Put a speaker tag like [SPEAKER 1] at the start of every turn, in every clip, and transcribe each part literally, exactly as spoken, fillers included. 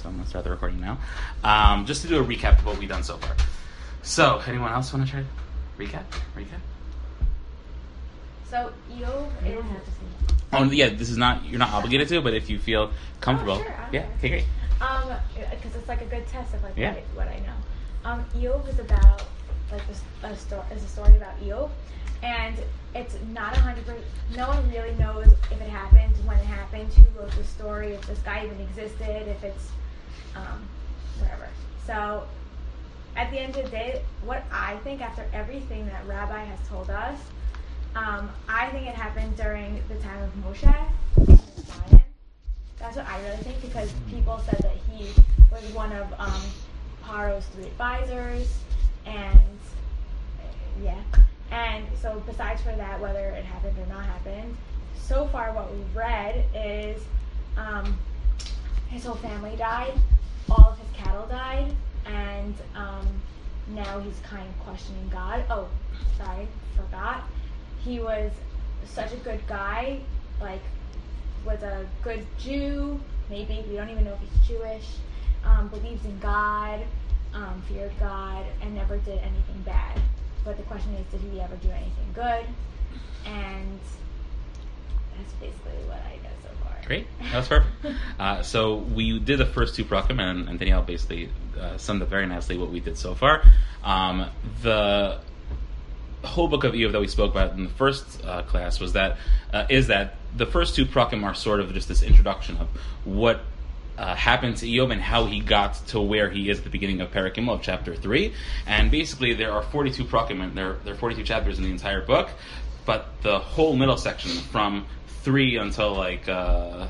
[SPEAKER 1] so I'm going to start the recording now. Um, just to do a recap of what we've done so far. So, anyone else want to try recap? Recap?
[SPEAKER 2] So, Eov
[SPEAKER 3] You
[SPEAKER 2] is...
[SPEAKER 3] don't have to say
[SPEAKER 1] Oh, yeah, this is not, you're not obligated to, but if you feel comfortable.
[SPEAKER 2] Oh, sure,
[SPEAKER 1] yeah, okay, great.
[SPEAKER 2] Um, because it's like a good test of like
[SPEAKER 1] Yeah.
[SPEAKER 2] what, I, what I know. Um, Eov is about like this a story is a story about Eov, and it's not a hundred percent. No one really knows if it happened, when it happened, who wrote the story, if this guy even existed, if it's um, whatever. So, at the end of the day, what I think after everything that Rabbi has told us, um, I think it happened during the time of Moshe. Zion. That's what I really think, because people said that he was one of um, Paro's three advisors, and yeah. And so besides for that, whether it happened or not happened, so far what we've read is um, his whole family died, all of his cattle died, and um, now he's kind of questioning God. Oh, sorry, forgot. He was such a good guy, like, was a good Jew, maybe, we don't even know if he's Jewish, um, believes in God, um, feared God, and never did anything bad. But the question is, did he ever do anything good? And that's basically what I know so far.
[SPEAKER 1] Great, that was perfect. uh, so we did the first two prakim, and, and Danielle basically uh, summed up very nicely what we did so far. Um, the whole book of Eov that we spoke about in the first uh, class was that uh, is that the first two prakim are sort of just this introduction of what uh, happened to Eov and how he got to where he is at the beginning of Perek Gimel of chapter three. And basically there are forty-two prakim, and there, there are forty-two chapters in the entire book, but the whole middle section from three until like uh,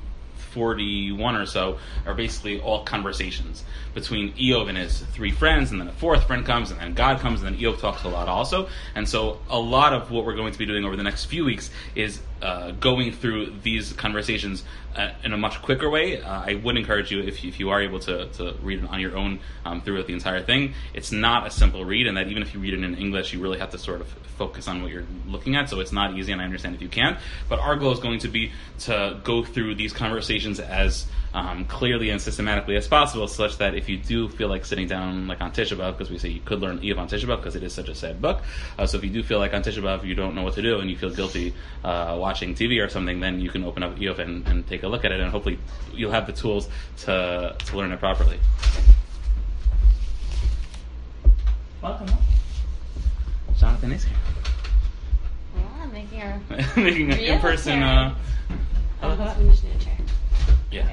[SPEAKER 1] forty-one or so are basically all conversations between Eov and his three friends, and then a fourth friend comes, and then God comes, and then Eov talks a lot also. And so a lot of what we're going to be doing over the next few weeks is uh, going through these conversations uh, in a much quicker way. Uh, I would encourage you, if you, if you are able to, to read it on your own um, throughout the entire thing. It's not a simple read, and that even if you read it in English, you really have to sort of focus on what you're looking at, so it's not easy, and I understand if you can't. But our goal is going to be to go through these conversations as um, clearly and systematically as possible, such that if you do feel like sitting down, like on Tisha B'Av, because we say you could learn Eov on Tisha B'Av because it is such a sad book, uh, so if you do feel like on Tisha B'Av you don't know what to do and you feel guilty uh, watching T V or something, then you can open up Eov and, and take a look at it, and hopefully you'll have the tools to to learn it properly. Welcome. Jonathan is here.
[SPEAKER 3] Yeah, I'm making a
[SPEAKER 1] making an
[SPEAKER 3] real
[SPEAKER 1] in-person.
[SPEAKER 3] chair.
[SPEAKER 1] Uh,
[SPEAKER 3] Oh, uh, we just need a chair.
[SPEAKER 1] yeah.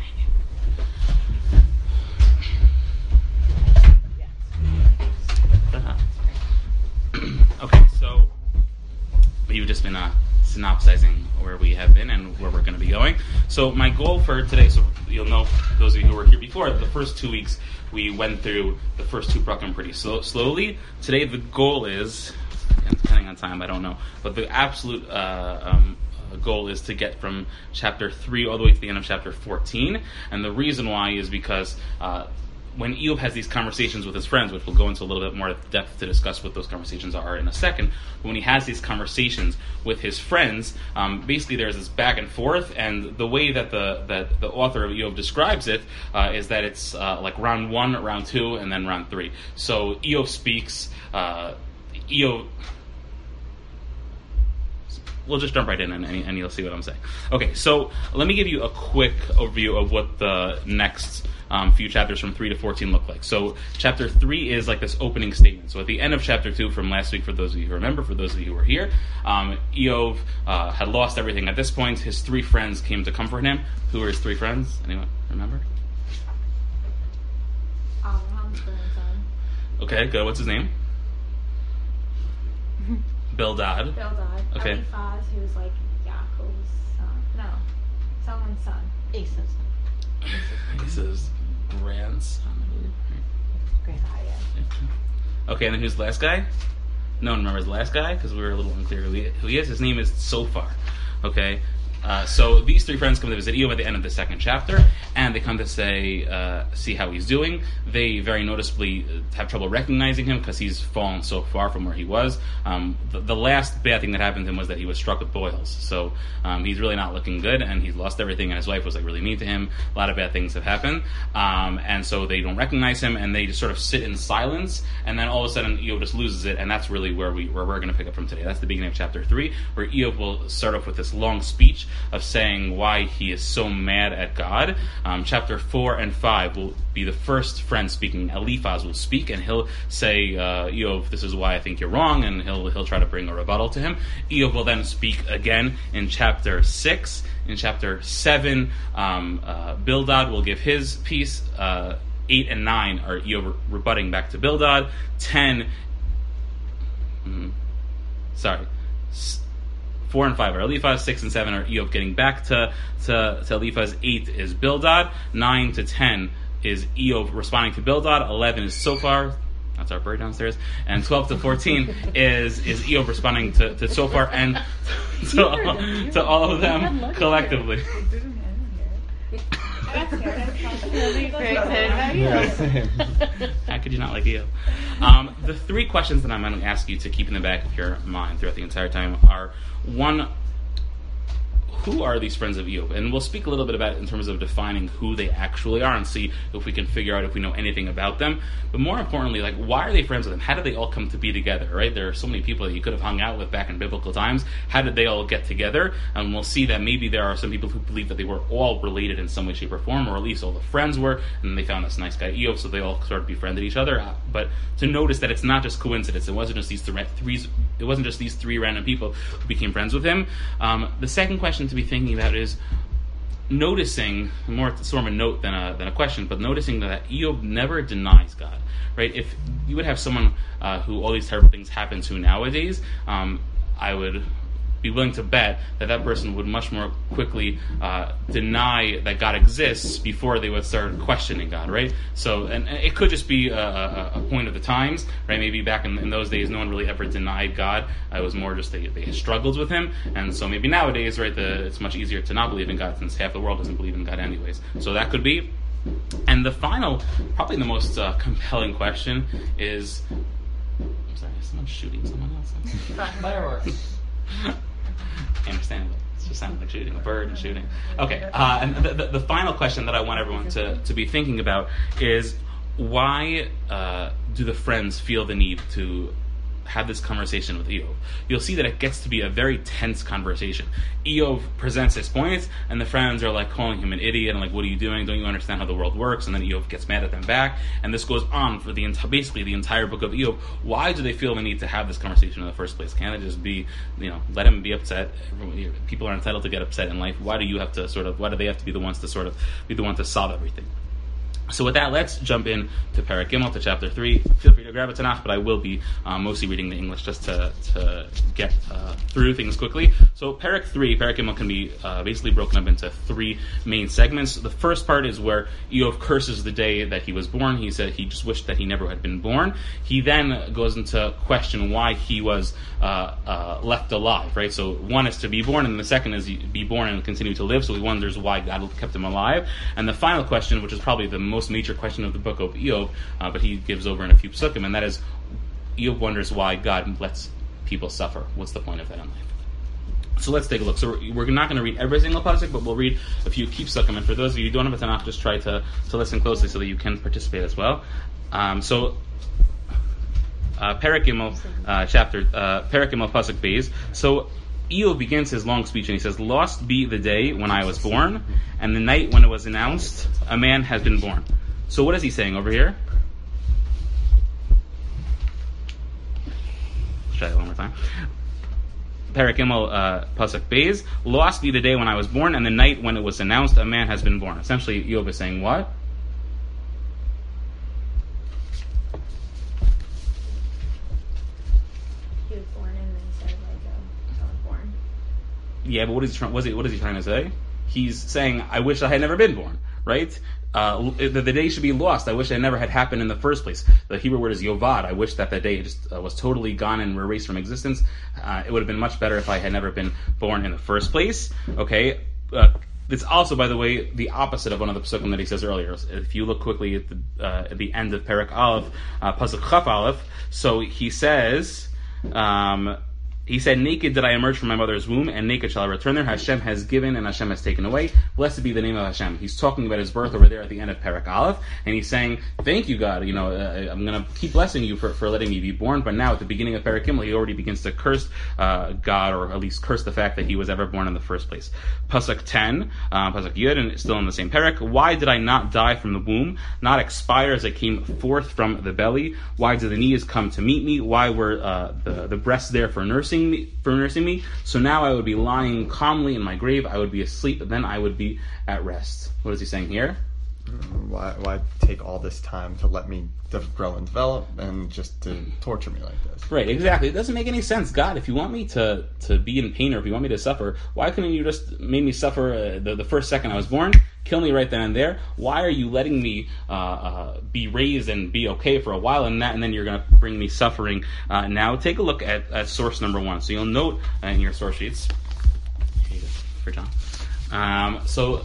[SPEAKER 1] Uh-huh. Okay, so you've just been uh, synopsizing where we have been and where we're going to be going. So my goal for today, so you'll know, those of you who were here before, the first two weeks we went through the first two prakim pretty slow, slowly. Today the goal is, and depending on time, I don't know, but the absolute uh, um, goal is to get from chapter three all the way to the end of chapter fourteen. And the reason why is because uh, when Eov has these conversations with his friends, which we'll go into a little bit more depth to discuss what those conversations are in a second, but when he has these conversations with his friends, um, basically there's this back and forth, and the way that the that the author of Eov describes it uh, is that it's uh, like round one, round two, and then round three. So Eov speaks, uh, Eov... We'll just jump right in and, and you'll see what I'm saying. Okay, so let me give you a quick overview of what the next um, few chapters from three to fourteen look like. So chapter three is like this opening statement. So at the end of chapter two from last week, for those of you who remember, for those of you who were here, um, Eov uh, had lost everything at this point. His three friends came to comfort him. Who were his three friends? Anyone remember?
[SPEAKER 2] Abraham's grandson.
[SPEAKER 1] Okay, good. What's his name? Bildad.
[SPEAKER 2] Bildad.
[SPEAKER 1] Okay.
[SPEAKER 2] Eliphaz, who's like Yaakov's son. No, someone's son.
[SPEAKER 3] Asa's son.
[SPEAKER 1] He says grandson, I believe.
[SPEAKER 3] Great.
[SPEAKER 2] Ah, yeah.
[SPEAKER 1] Okay, and then who's the last guy? No one remembers the last guy because we were a little unclear who he, who he is. His name is Sofar. Okay, Uh, so these three friends come to visit Eov at the end of the second chapter, and they come to say, uh, see how he's doing. They very noticeably have trouble recognizing him because he's fallen so far from where he was. Um, the, the last bad thing that happened to him was that he was struck with boils. So um, he's really not looking good, and he's lost everything, and his wife was like really mean to him. A lot of bad things have happened, um, and so they don't recognize him, and they just sort of sit in silence, and then all of a sudden Eov just loses it, and that's really where, we, where we're going to pick up from today. That's the beginning of chapter three, where Eov will start off with this long speech of saying why he is so mad at God. Um, chapter four and five will be the first friend speaking. Eliphaz will speak, and he'll say, uh, Eov, this is why I think you're wrong, and he'll he'll try to bring a rebuttal to him. Eov will then speak again in chapter six. In chapter seven, um, uh, Bildad will give his piece. Uh, eight and nine are Eov rebutting back to Bildad. ten, mm, sorry, Four and five are Eliphaz. Six and seven are Eov getting back to, to, to Eliphaz. Eight is Bildad. Nine to ten is Eov responding to Bildad. Eleven is Sophar. That's our bird downstairs. And twelve to fourteen is is Eov responding to, to Sophar and to, all, to all of them collectively.
[SPEAKER 3] Very excited about you.
[SPEAKER 4] Yeah, same.
[SPEAKER 1] How could you not like Eov? Um, the three questions that I'm going to ask you to keep in the back of your mind throughout the entire time are, one, who are these friends of Eov? And we'll speak a little bit about it in terms of defining who they actually are and see if we can figure out if we know anything about them. But more importantly, like, why are they friends with him? How did they all come to be together, right? There are so many people that you could have hung out with back in biblical times. How did they all get together? And we'll see that maybe there are some people who believe that they were all related in some way, shape, or form, or at least all the friends were, and they found this nice guy Eov, so they all sort of befriended each other. Uh, but to notice that it's not just coincidence. It wasn't just these th- three. It wasn't just these three random people who became friends with him. Um, the second question to be thinking about is noticing, more sort of a note than a, than a question, but noticing that Eov never denies God, right? If you would have someone uh, who all these terrible things happen to nowadays, um, I would be willing to bet that that person would much more quickly uh, deny that God exists before they would start questioning God, right? So, and, and it could just be a, a, a point of the times, right? Maybe back in, in those days, no one really ever denied God. Uh, it was more just they, they struggled with Him, and so maybe nowadays, right, the, it's much easier to not believe in God since half the world doesn't believe in God anyways. So that could be. And the final, probably the most uh, compelling question is, I'm sorry, is someone shooting someone else?
[SPEAKER 4] Fireworks.
[SPEAKER 1] Understandable. It just sounded like shooting a bird and shooting. Okay, uh, and the, the, the final question that I want everyone to, to be thinking about is, why uh, do the friends feel the need to have this conversation with Eov? You'll see that it gets to be a very tense conversation. Eov presents his points, and the friends are like calling him an idiot and like, what are you doing? Don't you understand how the world works? And then Eov gets mad at them back, and this goes on for the ent- basically the entire book of Eov. Why do they feel the need to have this conversation in the first place? Can't it just be, you know, let him be upset? Everyone, people are entitled to get upset in life. Why do you have to sort of, why do they have to be the ones to sort of be the one to solve everything? So with that, let's jump in to Perek Gimel, to chapter three. Feel free to grab a Tanakh, but I will be um, mostly reading the English just to, to get uh, through things quickly. So Perek three, Perek Gimel, can be uh, basically broken up into three main segments. The first part is where Eov curses the day that he was born. He said he just wished that he never had been born. He then goes into question why he was uh, uh, left alive, right? So one is to be born, and the second is be born and continue to live. So he wonders why God kept him alive. And the final question, which is probably the most major question of the book of Eov, uh, but he gives over in a few psukim, and that is, Eov wonders why God lets people suffer. What's the point of that in life? So let's take a look. So we're, we're not going to read every single pasuk, but we'll read a few key psukim. And for those of you who don't have a Tanakh, just try to, to listen closely so that you can participate as well. Um, so uh, Perek Gimel, uh, chapter uh, Perek Gimel pasuk Beis. So Eov begins his long speech and he says, "Lost be the day when I was born, and the night when it was announced, a man has been born." So what is he saying over here? Let's try that one more time. Perek Gimel, uh, pasuk Beis. "Lost be the day when I was born, and the night when it was announced, a man has been born." Essentially, Eov is saying what?
[SPEAKER 2] He was born and then he said, like, um, I was born.
[SPEAKER 1] Yeah, but what is he trying? What is he, what is he trying to say? He's saying, "I wish I had never been born." Right? uh, the, the day should be lost. I wish it never had happened in the first place. The Hebrew word is yovad. I wish that that day just uh, was totally gone and erased from existence. Uh, it would have been much better if I had never been born in the first place. Okay. Uh, It's also, by the way, the opposite of one of the psukim that he says earlier. If you look quickly at the, uh, at the end of Perek Aleph, uh, pasuk Chaf Aleph, so he says, um, he said, naked did I emerge from my mother's womb, and naked shall I return there. Hashem has given, and Hashem has taken away. Blessed be the name of Hashem. He's talking about his birth over there at the end of Perek Aleph, and he's saying, thank you, God. You know, uh, I'm going to keep blessing you for, for letting me be born. But now, at the beginning of Perek Gimel, he already begins to curse uh, God, or at least curse the fact that he was ever born in the first place. Pasuk ten, uh, Pasuk Yud, and still in the same Perek. Why did I not die from the womb, not expire as I came forth from the belly? Why did the knees come to meet me? Why were uh, the, the breasts there for nursing me? For nursing me? So now I would be lying calmly in my grave. I would be asleep, then I would be at rest. What is he saying here?
[SPEAKER 4] Why, why take all this time to let me de- grow and develop, and just to torture me like this?
[SPEAKER 1] Right, exactly. It doesn't make any sense. God, if you want me to, to be in pain, or if you want me to suffer, why couldn't you just make me suffer uh, the, the first second I was born? Kill me right then and there. Why are you letting me uh, uh, be raised and be okay for a while, and that, and then you're going to bring me suffering uh, now? Take a look at, at source number one. So you'll note uh, in your source sheets. Here you go, for John. Um, so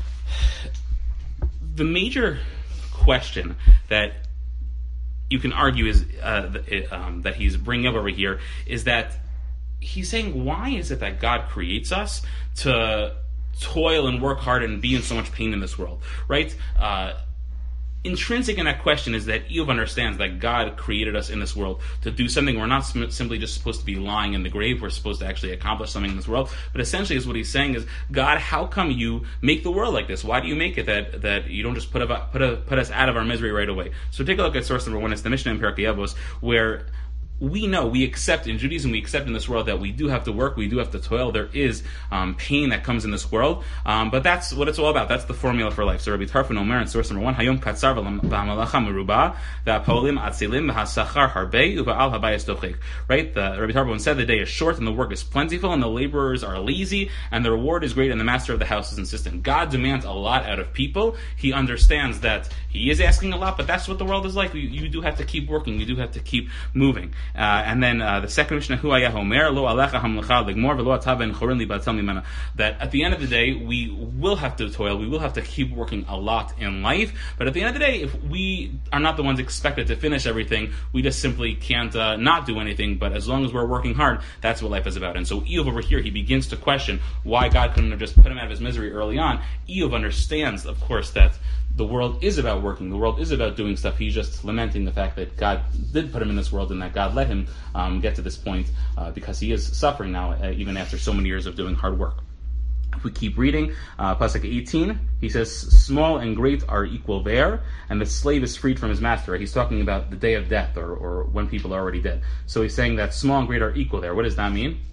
[SPEAKER 1] the major question that you can argue is uh, the, um, that he's bringing up over here is that he's saying, why is it that God creates us to toil and work hard and be in so much pain in this world, right? Uh, intrinsic in that question is that Eov understands that God created us in this world to do something. We're not sim- simply just supposed to be lying in the grave. We're supposed to actually accomplish something in this world. But essentially, is what he's saying is, God, how come you make the world like this? Why do you make it that that you don't just put a, put a, put us out of our misery right away? So take a look at source number one. It's the Mishnah in Pirkei Avos, where we know, we accept in Judaism, we accept in this world that we do have to work, we do have to toil. There is um, pain that comes in this world, um, but that's what it's all about. That's the formula for life. So Rabbi Tarfon Omer in source number one, Hayom katzar v'hamalacha meruba v'apolim atzilim v'hasachar harbei uva'al habayis tochik. Right? The Rabbi Tarfon said the day is short and the work is plentiful and the laborers are lazy and the reward is great and the master of the house is insistent. God demands a lot out of people. He understands that he is asking a lot, but that's what the world is like. You, you do have to keep working. You do have to keep moving. Uh, and then uh, the second Mishnah, Hu Ayah Homer, Lo Alecha Hamlecha Ligmor V'Lo Ataben Chorin Li Batel Mimena. That at the end of the day, we will have to toil. We will have to keep working a lot in life. But at the end of the day, if we are not the ones expected to finish everything, we just simply can't uh, not do anything. But as long as we're working hard, that's what life is about. And so Eov over here, he begins to question why God couldn't have just put him out of his misery early on. Eov understands, of course, that the world is about working. The world is about doing stuff. He's just lamenting the fact that God did put him in this world and that God let him um, get to this point uh, because he is suffering now, uh, even after so many years of doing hard work. If we keep reading, uh, Pasuk eighteen, he says, small and great are equal there, and the slave is freed from his master. He's talking about the day of death, or, or when people are already dead. So he's saying that small and great are equal there. What does that mean?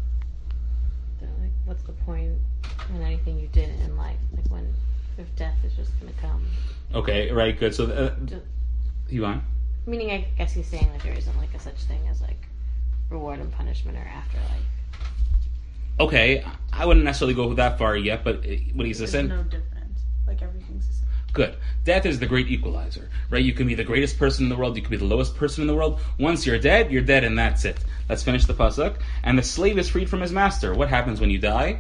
[SPEAKER 3] Like, what's the point in anything you did in life? Like, when, if death is just going to come.
[SPEAKER 1] Okay, right, good. So, uh,
[SPEAKER 3] Just,
[SPEAKER 1] you want?
[SPEAKER 3] meaning, I guess he's saying that there isn't like a such thing as like reward and punishment or afterlife.
[SPEAKER 1] Okay, I wouldn't necessarily go that far yet, but what he's
[SPEAKER 5] There's
[SPEAKER 1] saying.
[SPEAKER 5] no difference. Like everything's the same.
[SPEAKER 1] Good. Death is the great equalizer, right? You can be the greatest person in the world, you can be the lowest person in the world. Once you're dead, you're dead, and that's it. Let's finish the pasuk. And the slave is freed from his master. What happens when you die?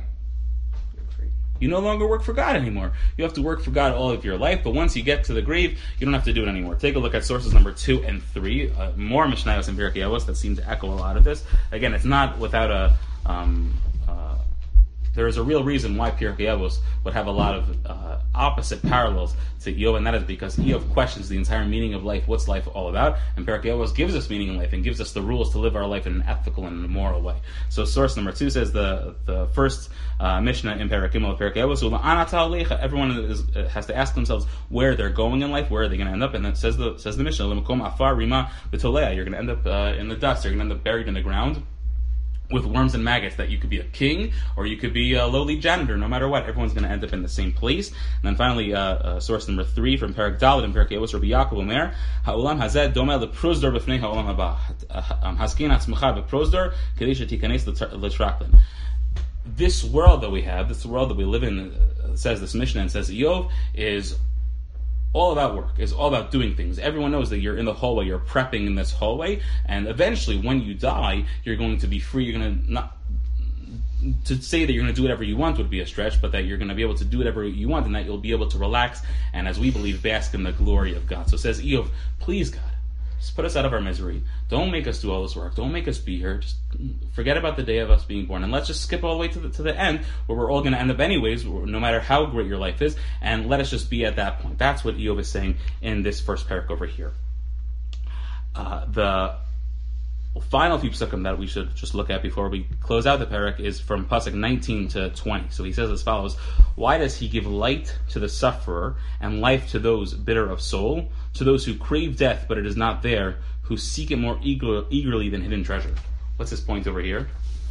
[SPEAKER 1] You no longer work for God anymore. You have to work for God all of your life, but once you get to the grave, you don't have to do it anymore. Take a look at sources number two and three. Uh, more Mishnayos and Pirkei Avos that seem to echo a lot of this. Again, it's not without a... Um, uh, there is a real reason why Pirkei Avos would have a lot of uh, opposite parallels to Eov, and that is because Eov questions the entire meaning of life. What's life all about? And Pirkei Avos gives us meaning in life and gives us the rules to live our life in an ethical and moral way. So source number two says the the first uh, Mishnah in Perek Gimel of Pirkei Avos, everyone is, has to ask themselves where they're going in life, where are they going to end up, and then says the says the Mishnah, L'makom afar rima b'tolea, you're going to end up uh, in the dust, you're going to end up buried in the ground with worms and maggots. That you could be a king or you could be a lowly janitor. No matter what, everyone's going to end up in the same place. And then finally, uh, uh, source number three from Perek Dalet and Pirkei Avos, Rabbi Yaakov Omer, Ha'olam hazeh domeh leprosdor b'fnei ha'olam haba. Haskin atzmecha b'prosdor kedei shetikanes l'traklin. This world that we have, this world that we live in, uh, says this Mishnah and says Eov, is all about work. It's all about doing things. Everyone knows that you're in the hallway, you're prepping in this hallway, and eventually when you die, you're going to be free. You're going to not... To say that you're going to do whatever you want would be a stretch, but that you're going to be able to do whatever you want and that you'll be able to relax and, as we believe, bask in the glory of God. So says Eov, please God, just put us out of our misery. Don't make us do all this work. Don't make us be here. Just forget about the day of us being born, and let's just skip all the way to the, to the end where we're all going to end up anyways, no matter how great your life is, and let us just be at that point. That's what Eov is saying in this first parak over here. Uh, the final few psukim that we should just look at before we close out the parak is from pasuk nineteen to twenty. So he says as follows: why does he give light to the sufferer and life to those bitter of soul, to those who crave death but it is not there, who seek it more eager, eagerly than hidden treasure? What's his point over here?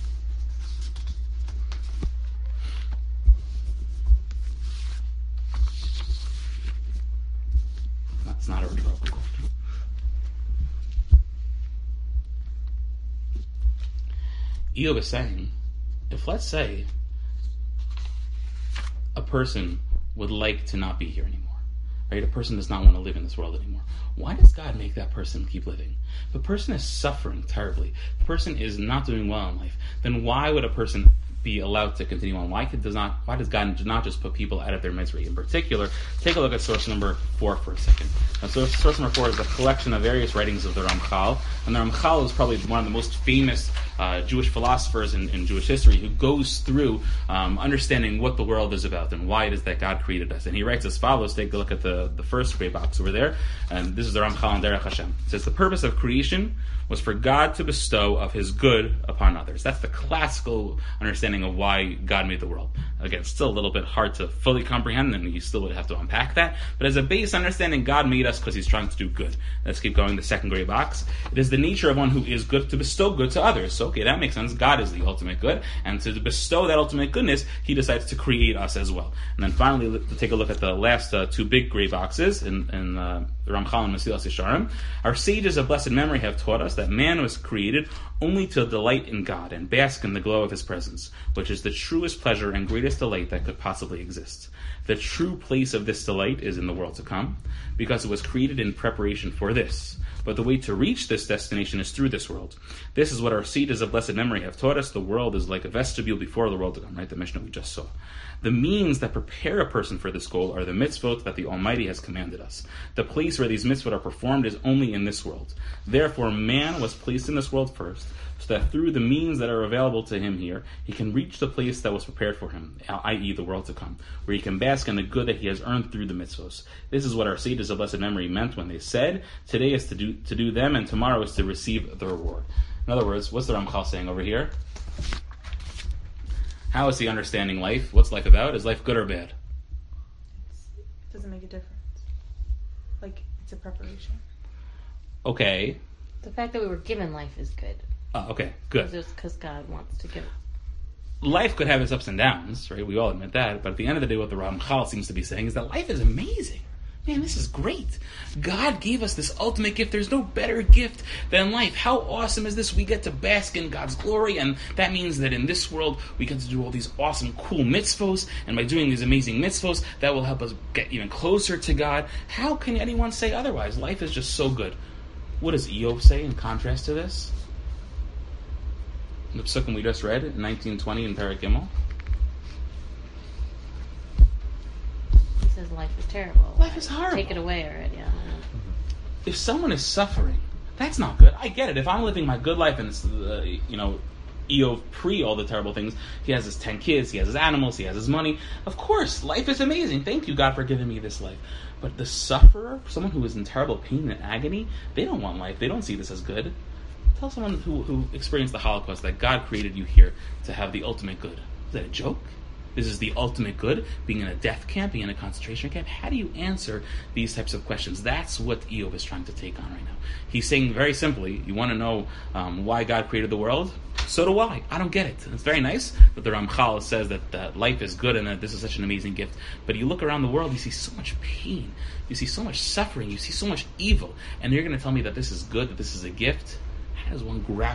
[SPEAKER 1] That's not a rhetorical question. Eov is saying, if let's say a person would like to not be here anymore, right? A person does not want to live in this world anymore. Why does God make that person keep living? If a person is suffering terribly, if a person is not doing well in life, then why would a person be allowed to continue on? Why could, does not why does God not just put people out of their misery? In particular, take a look at source number four for a second. Now, source, source number four is a collection of various writings of the Ramchal, and the Ramchal is probably one of the most famous uh, Jewish philosophers in, in Jewish history, who goes through um, understanding what the world is about and why it is that God created us. And he writes as follows. Take a look at the, the first gray box over there, and this is the Ramchal on Derech Hashem. It says, the purpose of creation was for God to bestow of his good upon others. That's the classical understanding of why God made the world. Again, it's still a little bit hard to fully comprehend, and you still would have to unpack that. But as a base understanding, God made us because he's trying to do good. Let's keep going. The second gray box. It is the nature of one who is good to bestow good to others. So, okay, that makes sense. God is the ultimate good. And to bestow that ultimate goodness, he decides to create us as well. And then finally, to take a look at the last uh, two big gray boxes in, in uh, Ramchal and Mesilas Yesharim. Our sages of blessed memory have taught us that man was created only to delight in God and bask in the glow of his presence, which is the truest pleasure and greatest delight that could possibly exist. The true place of this delight is in the world to come, because it was created in preparation for this. But the way to reach this destination is through this world. This is what our sages of blessed memory have taught us. The world is like a vestibule before the world to come, right? The Mishnah we just saw. The means that prepare a person for this goal are the mitzvot that the Almighty has commanded us. The place where these mitzvot are performed is only in this world. Therefore, man was placed in this world first, so that through the means that are available to him here, he can reach the place that was prepared for him, that is the world to come, where he can bask in the good that he has earned through the mitzvos. This is what our sages of blessed memory meant when they said, today is to do to do them, and tomorrow is to receive the reward. In other words, what's the Ramchal saying over here? How is he understanding life? What's life about? Is life good or bad?
[SPEAKER 5] It doesn't make a difference. Like, it's a preparation.
[SPEAKER 1] Okay.
[SPEAKER 3] The fact that we were given life is good.
[SPEAKER 1] Oh, okay, good.
[SPEAKER 3] Just because God wants to give.
[SPEAKER 1] Life could have its ups and downs, right? We all admit that. But at the end of the day, what the Ramchal seems to be saying is that life is amazing. Man, this is great. God gave us this ultimate gift. There's no better gift than life. How awesome is this? We get to bask in God's glory, and that means that in this world, we get to do all these awesome, cool mitzvos, and by doing these amazing mitzvos, that will help us get even closer to God. How can anyone say otherwise? Life is just so good. What does Eov say in contrast to this? In the psukim we just read, in nineteen twenty in Perek Gimel.
[SPEAKER 3] He says life is terrible.
[SPEAKER 1] Life is horrible.
[SPEAKER 3] Take it away already. Yeah.
[SPEAKER 1] If someone is suffering, that's not good. I get it. If I'm living my good life and it's, uh, you know, Eov pre all the terrible things, he has his ten kids, he has his animals, he has his money. Of course, life is amazing. Thank you, God, for giving me this life. But the sufferer, someone who is in terrible pain and agony, they don't want life. They don't see this as good. Tell someone who, who experienced the Holocaust that God created you here to have the ultimate good. Is that a joke? This is the ultimate good, being in a death camp, being in a concentration camp. How do you answer these types of questions? That's what Eov is trying to take on right now. He's saying very simply, you want to know um, why God created the world? So do I. I don't get it. It's very nice that the Ramchal says that, that life is good and that this is such an amazing gift. But you look around the world, you see so much pain. You see so much suffering. You see so much evil. And you're going to tell me that this is good, that this is a gift? How does one grapple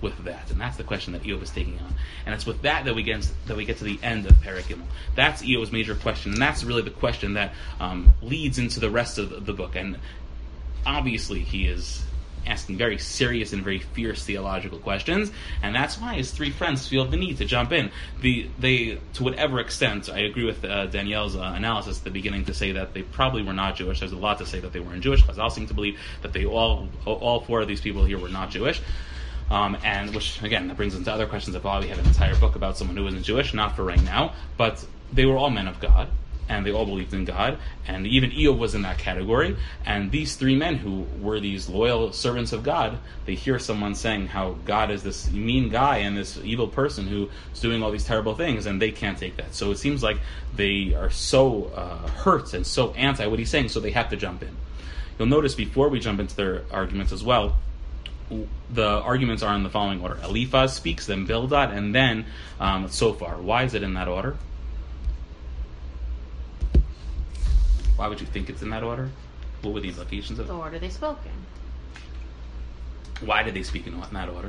[SPEAKER 1] with that? And that's the question that Eov is taking on. And it's with that that we get that we get to the end of Perek Gimel. That's Eov's major question, and that's really the question that um, leads into the rest of the, the book. And obviously, he is asking very serious and very fierce theological questions, and that's why his three friends feel the need to jump in. The they, to whatever extent, I agree with uh, Danielle's uh, analysis at the beginning to say that they probably were not Jewish. There's a lot to say that they weren't Jewish. Chazal seem to believe that they all, all four of these people here were not Jewish. Um, and which, again, that brings into other questions of why we have an entire book about someone who isn't Jewish, not for right now, but they were all men of God, and they all believed in God, and even Eov was in that category. And these three men who were these loyal servants of God, they hear someone saying how God is this mean guy and this evil person who is doing all these terrible things, and they can't take that. So it seems like they are so uh, hurt and so anti what he's saying, so they have to jump in. You'll notice before we jump into their arguments as well, the arguments are in the following order. Eliphaz speaks, then Bildad, and then um, Sophar. Why is it in that order? Why would you think it's in that order? What were the implications of it?
[SPEAKER 3] The order they spoke in.
[SPEAKER 1] Why did they speak in that order?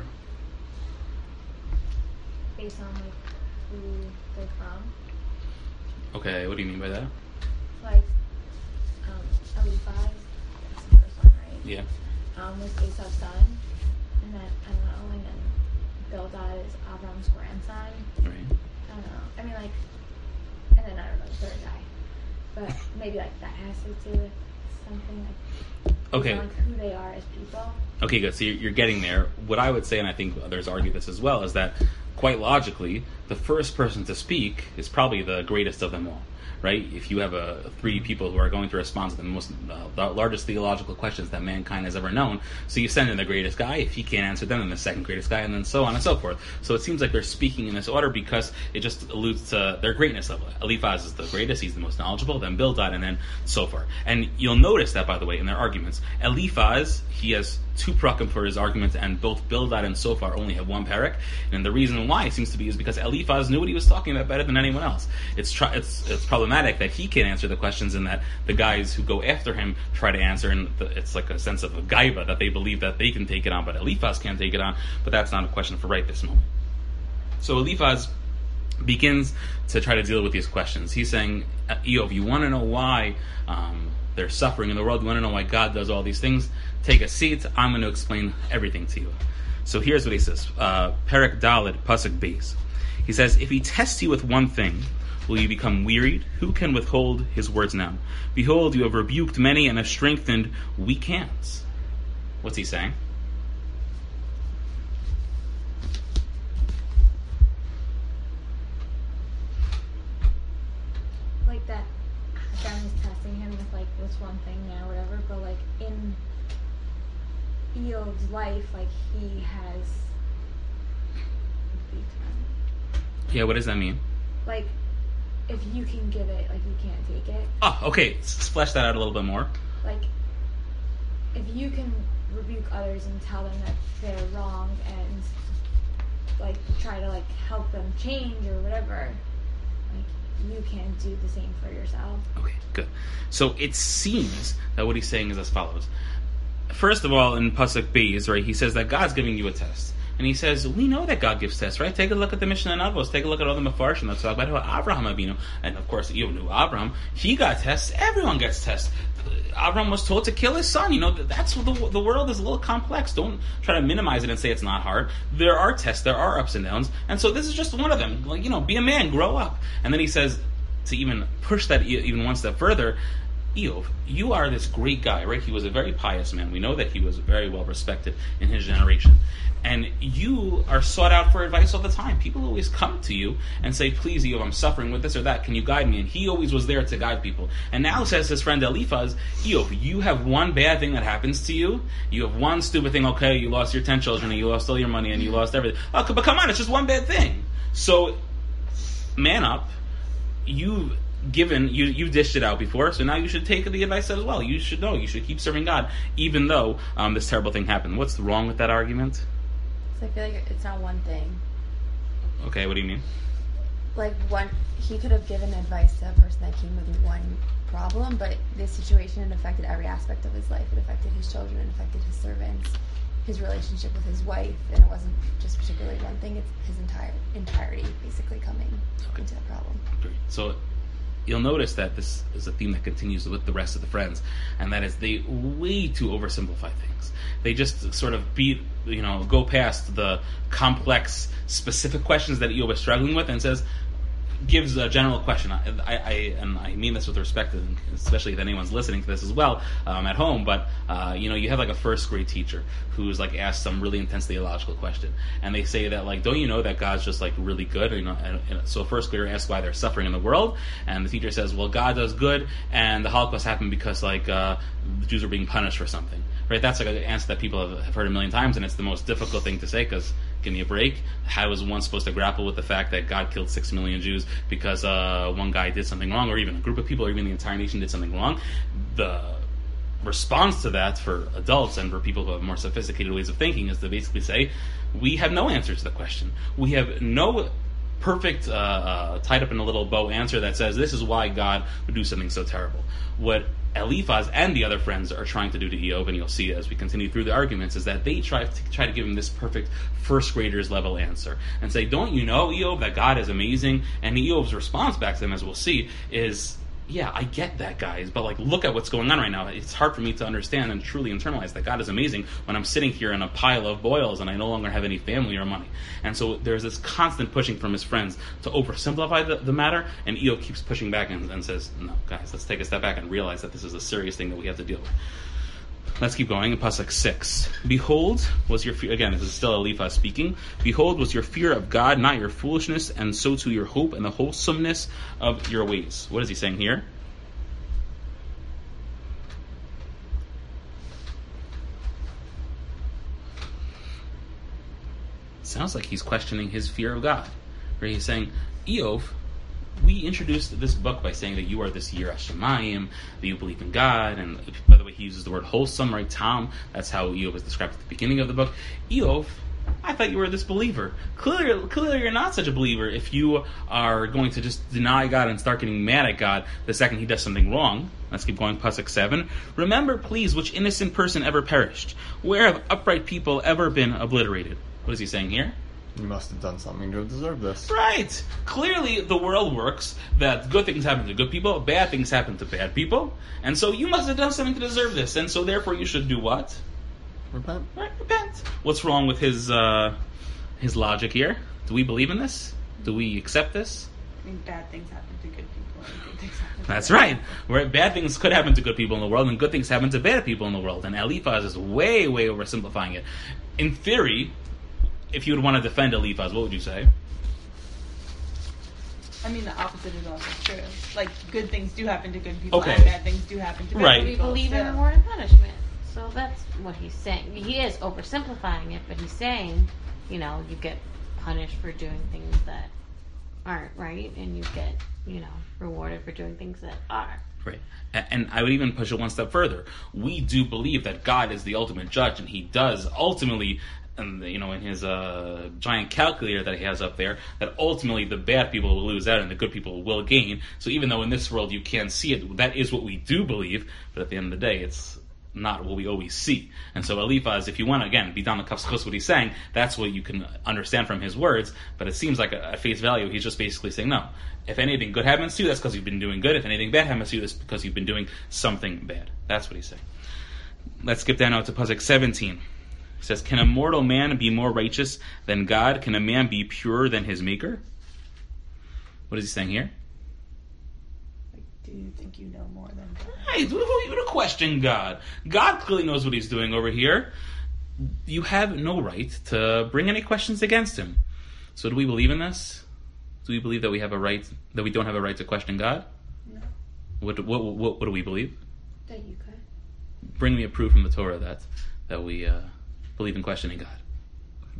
[SPEAKER 2] Based on like who they're from.
[SPEAKER 1] Okay, what do you mean by that?
[SPEAKER 2] Like um, Eliphaz, that's the first one, right?
[SPEAKER 1] Yeah.
[SPEAKER 2] Um, was Esau's son, and then I don't know, and then Bildad is Avram's grandson.
[SPEAKER 1] Right.
[SPEAKER 2] I don't know. I mean, like, and then I don't know the third guy. But maybe like that has to do with something like,
[SPEAKER 1] Okay.
[SPEAKER 2] like who they are as people.
[SPEAKER 1] Okay, good. So you're, you're getting there. What I would say, and I think others argue this as well, is that quite logically, the first person to speak is probably the greatest of them all. Right? If you have a three people who are going to respond to the most uh, the largest theological questions that mankind has ever known, so you send in the greatest guy. If he can't answer them, then the second greatest guy, and then so on and so forth. So it seems like they're speaking in this order because it just alludes to their greatness level. Eliphaz is the greatest; he's the most knowledgeable. Then Bildad, and then Sophar. And you'll notice that, by the way, in their arguments, Eliphaz, he has two prakim for his arguments, and both Bildad and Sophar only have one parak. And the reason why it seems to be is because Eliphaz knew what he was talking about better than anyone else. It's tr- it's it's problematic that he can't answer the questions, and that the guys who go after him try to answer, and the, it's like a sense of a gaiva that they believe that they can take it on, but Eliphaz can't take it on. But that's not a question for right this moment. So Eliphaz begins to try to deal with these questions. He's saying, Eov, you want to know why um, they're suffering in the world? You want to know why God does all these things? Take a seat. I'm going to explain everything to you. So here's what he says. Uh, Perek Daled, Pasuk Beis. He says, if he tests you with one thing, will you become wearied? Who can withhold his words now? Behold, you have rebuked many and have strengthened weak hands. What's he saying?
[SPEAKER 2] Like that, God is testing him with like this one thing now, whatever. But like in Eov's life, like he has rebuked them.
[SPEAKER 1] Yeah, what does that mean?
[SPEAKER 2] Like, if you can give it, like you can't take it.
[SPEAKER 1] Oh, okay. Let's flesh that out a little bit more.
[SPEAKER 2] Like, if you can rebuke others and tell them that they're wrong and like try to like help them change or whatever, like you can do the same for yourself.
[SPEAKER 1] Okay, good. So it seems that what he's saying is as follows. First of all, in Pasuk Beis, right, he says that God's giving you a test. And he says, we know that God gives tests, right? Take a look at the Mishnah and Avos. Take a look at all the Mefarshim that talk about how Abraham Avinu, and of course, you knew Abraham, he got tests. Everyone gets tests. Abraham was told to kill his son. You know, that's the, the world is a little complex. Don't try to minimize it and say it's not hard. There are tests. There are ups and downs. And so this is just one of them. Like, you know, be a man, grow up. And then he says, to even push that even one step further, Eov, you are this great guy, right? He was a very pious man. We know that he was very well respected in his generation. And you are sought out for advice all the time. People always come to you and say, please, Eov, I'm suffering with this or that. Can you guide me? And he always was there to guide people. And now says his friend Eliphaz, Eov, you have one bad thing that happens to you. You have one stupid thing. Okay, you lost your ten children and you lost all your money and you lost everything. Oh, but come on, it's just one bad thing. So, man up. You've given, you, you dished it out before, so now you should take the advice as well. You should know. You should keep serving God, even though um, this terrible thing happened. What's wrong with that argument?
[SPEAKER 6] So I feel like it's not one thing.
[SPEAKER 1] Okay, what do you mean?
[SPEAKER 6] Like, one, he could have given advice to a person that came with one problem, but this situation, it affected every aspect of his life. It affected his children, it affected his servants. his relationship with his wife, and it wasn't just particularly one thing. It's his entire entirety basically coming
[SPEAKER 1] Okay.
[SPEAKER 6] into the problem.
[SPEAKER 1] Great. So you'll notice that this is a theme that continues with the rest of the friends, and that is they way too oversimplify things. They just sort of beat, you know, go past the complex, specific questions that Eob is struggling with, and says, gives a general question. I, I, and I mean this with respect, to, especially if anyone's listening to this as well um, at home. But uh, you know, you have like a first grade teacher who's like asked some really intense theological question, and they say that like, don't you know that God's just like really good? You know, and, and so a first grader asks why they're suffering in the world, and the teacher says, well, God does good, and the Holocaust happened because like uh, the Jews were being punished for something. Right? That's like an answer that people have, have heard a million times, and it's the most difficult thing to say because. Give me a break. How is one supposed to grapple with the fact that God killed six million Jews because uh, one guy did something wrong, or even a group of people, or even the entire nation did something wrong? The response to that for adults and for people who have more sophisticated ways of thinking is to basically say, we have no answer to the question. We have no perfect, uh, uh, tied up in a little bow answer that says this is why God would do something so terrible. What Eliphaz and the other friends are trying to do to Eob, and you'll see as we continue through the arguments, is that they try to try to give him this perfect first graders level answer and say, don't you know, Eob, that God is amazing? And Eob's response back to them, as we'll see, is, yeah, I get that, guys, but like, look at what's going on right now. It's hard for me to understand and truly internalize that God is amazing when I'm sitting here in a pile of boils and I no longer have any family or money. And so there's this constant pushing from his friends to oversimplify the, the matter, and Eob keeps pushing back and, and says, no, guys, let's take a step back and realize that this is a serious thing that we have to deal with. Let's keep going in Pasuk six. Behold, was your fear, again, this is still Eliphaz speaking, behold, was your fear of God, not your foolishness, and so too your hope and the wholesomeness of your ways. What is he saying here? Sounds like he's questioning his fear of God. Where he's saying, Eob, we introduced this book by saying that you are this Yirah Shamayim, that you believe in God, and by the way, he uses the word wholesome, right? Tam, that's how Eob is described at the beginning of the book. Eob, I thought you were this believer. Clearly, clearly you're not such a believer if you are going to just deny God and start getting mad at God the second he does something wrong. Let's keep going, Pasuk seven. Remember, please, which innocent person ever perished? Where have upright people ever been obliterated? What is he saying here?
[SPEAKER 4] You must have done something to deserve this.
[SPEAKER 1] Right. Clearly, the world works that good things happen to good people, bad things happen to bad people, and so you must have done something to deserve this, and so therefore you should do what?
[SPEAKER 4] Repent.
[SPEAKER 1] Right, repent. What's wrong with his uh, his logic here? Do we believe in this? Do we accept this?
[SPEAKER 5] I mean, bad things happen to good people, and good things happen to
[SPEAKER 1] That's
[SPEAKER 5] bad
[SPEAKER 1] right. Where bad things could happen to good people in the world, and good things happen to bad people in the world. And Eliphaz is way, way oversimplifying it. In theory, if you would want to defend Eliphaz, what would you say?
[SPEAKER 5] I mean, the opposite is also true. Like, good things do happen to good people,
[SPEAKER 1] Okay.
[SPEAKER 5] and bad things do happen to bad
[SPEAKER 1] Right.
[SPEAKER 3] We
[SPEAKER 5] people.
[SPEAKER 3] believe in
[SPEAKER 5] still.
[SPEAKER 3] reward and punishment. So that's what he's saying. He is oversimplifying it, but he's saying, you know, you get punished for doing things that aren't right, and you get, you know, rewarded for doing things that are.
[SPEAKER 1] Right. A- And I would even push it one step further. We do believe that God is the ultimate judge, and he does ultimately, and you know, in his uh, giant calculator that he has up there, that ultimately the bad people will lose out and the good people will gain. So even though in this world you can't see it, that is what we do believe, but at the end of the day, it's not what we always see. And so Eliphaz, if you want to, again, be down the kafskos what he's saying, that's what you can understand from his words, but it seems like at face value, he's just basically saying, no, if anything good happens to you, that's because you've been doing good. If anything bad happens to you, that's because you've been doing something bad. That's what he's saying. Let's skip down now to Pasuk seventeen. It says, can a mortal man be more righteous than God? Can a man be purer than his maker? What is he saying here?
[SPEAKER 5] Like, do you think you know more than God?
[SPEAKER 1] Hey, who are you to question God? God clearly knows what he's doing over here. You have no right to bring any questions against him. So do we believe in this? Do we believe that we have a right, that we don't have a right to question God?
[SPEAKER 5] No.
[SPEAKER 1] What what what, what do we believe?
[SPEAKER 6] That you could.
[SPEAKER 1] Bring me a proof from the Torah that that we uh, believe in questioning God.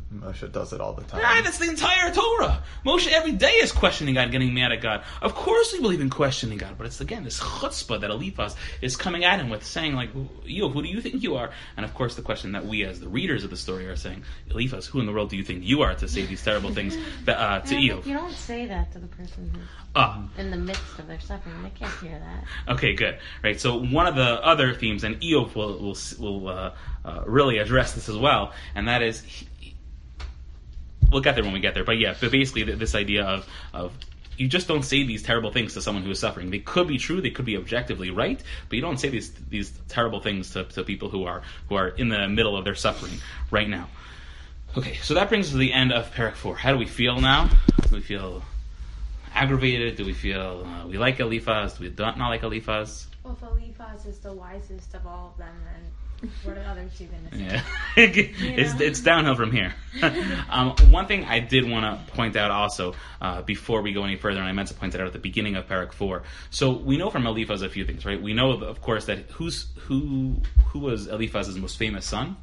[SPEAKER 4] Moshe does it all the time.
[SPEAKER 1] Ah, that's the entire Torah. Moshe every day is questioning God, getting mad at God. Of course we believe in questioning God, but it's again this chutzpah that Eliphaz is coming at him with, saying like, "Yo, who do you think you are?" And of course the question that we as the readers of the story are saying, Eliphaz, who in the world do you think you are to say these terrible things that, uh, to
[SPEAKER 3] Yeah,
[SPEAKER 1] Eov?
[SPEAKER 3] but you don't say that to the person who's
[SPEAKER 1] Ah.
[SPEAKER 3] in the midst of their suffering. They can't hear that.
[SPEAKER 1] Okay, good. Right. So one of the other themes, and Eov will will will uh, uh, really address this as well, and that is, he, we'll get there when we get there. But yeah, but basically this idea of of you just don't say these terrible things to someone who is suffering. They could be true, they could be objectively right, but you don't say these these terrible things to, to people who are who are in the middle of their suffering right now. Okay, so that brings us to the end of Perek four. How do we feel now? Do we feel aggravated? Do we feel uh, we like Eliphaz? Do we not like Eliphaz?
[SPEAKER 2] Well, if Eliphaz is the wisest of all of them, then what are others even to say?
[SPEAKER 1] Yeah, it's it's downhill from here. um, one thing I did want to point out also uh, before we go any further, and I meant to point it out at the beginning of Perek four. So we know from Eliphaz a few things, right? We know, of course, that who's who who was Eliphaz's most famous son.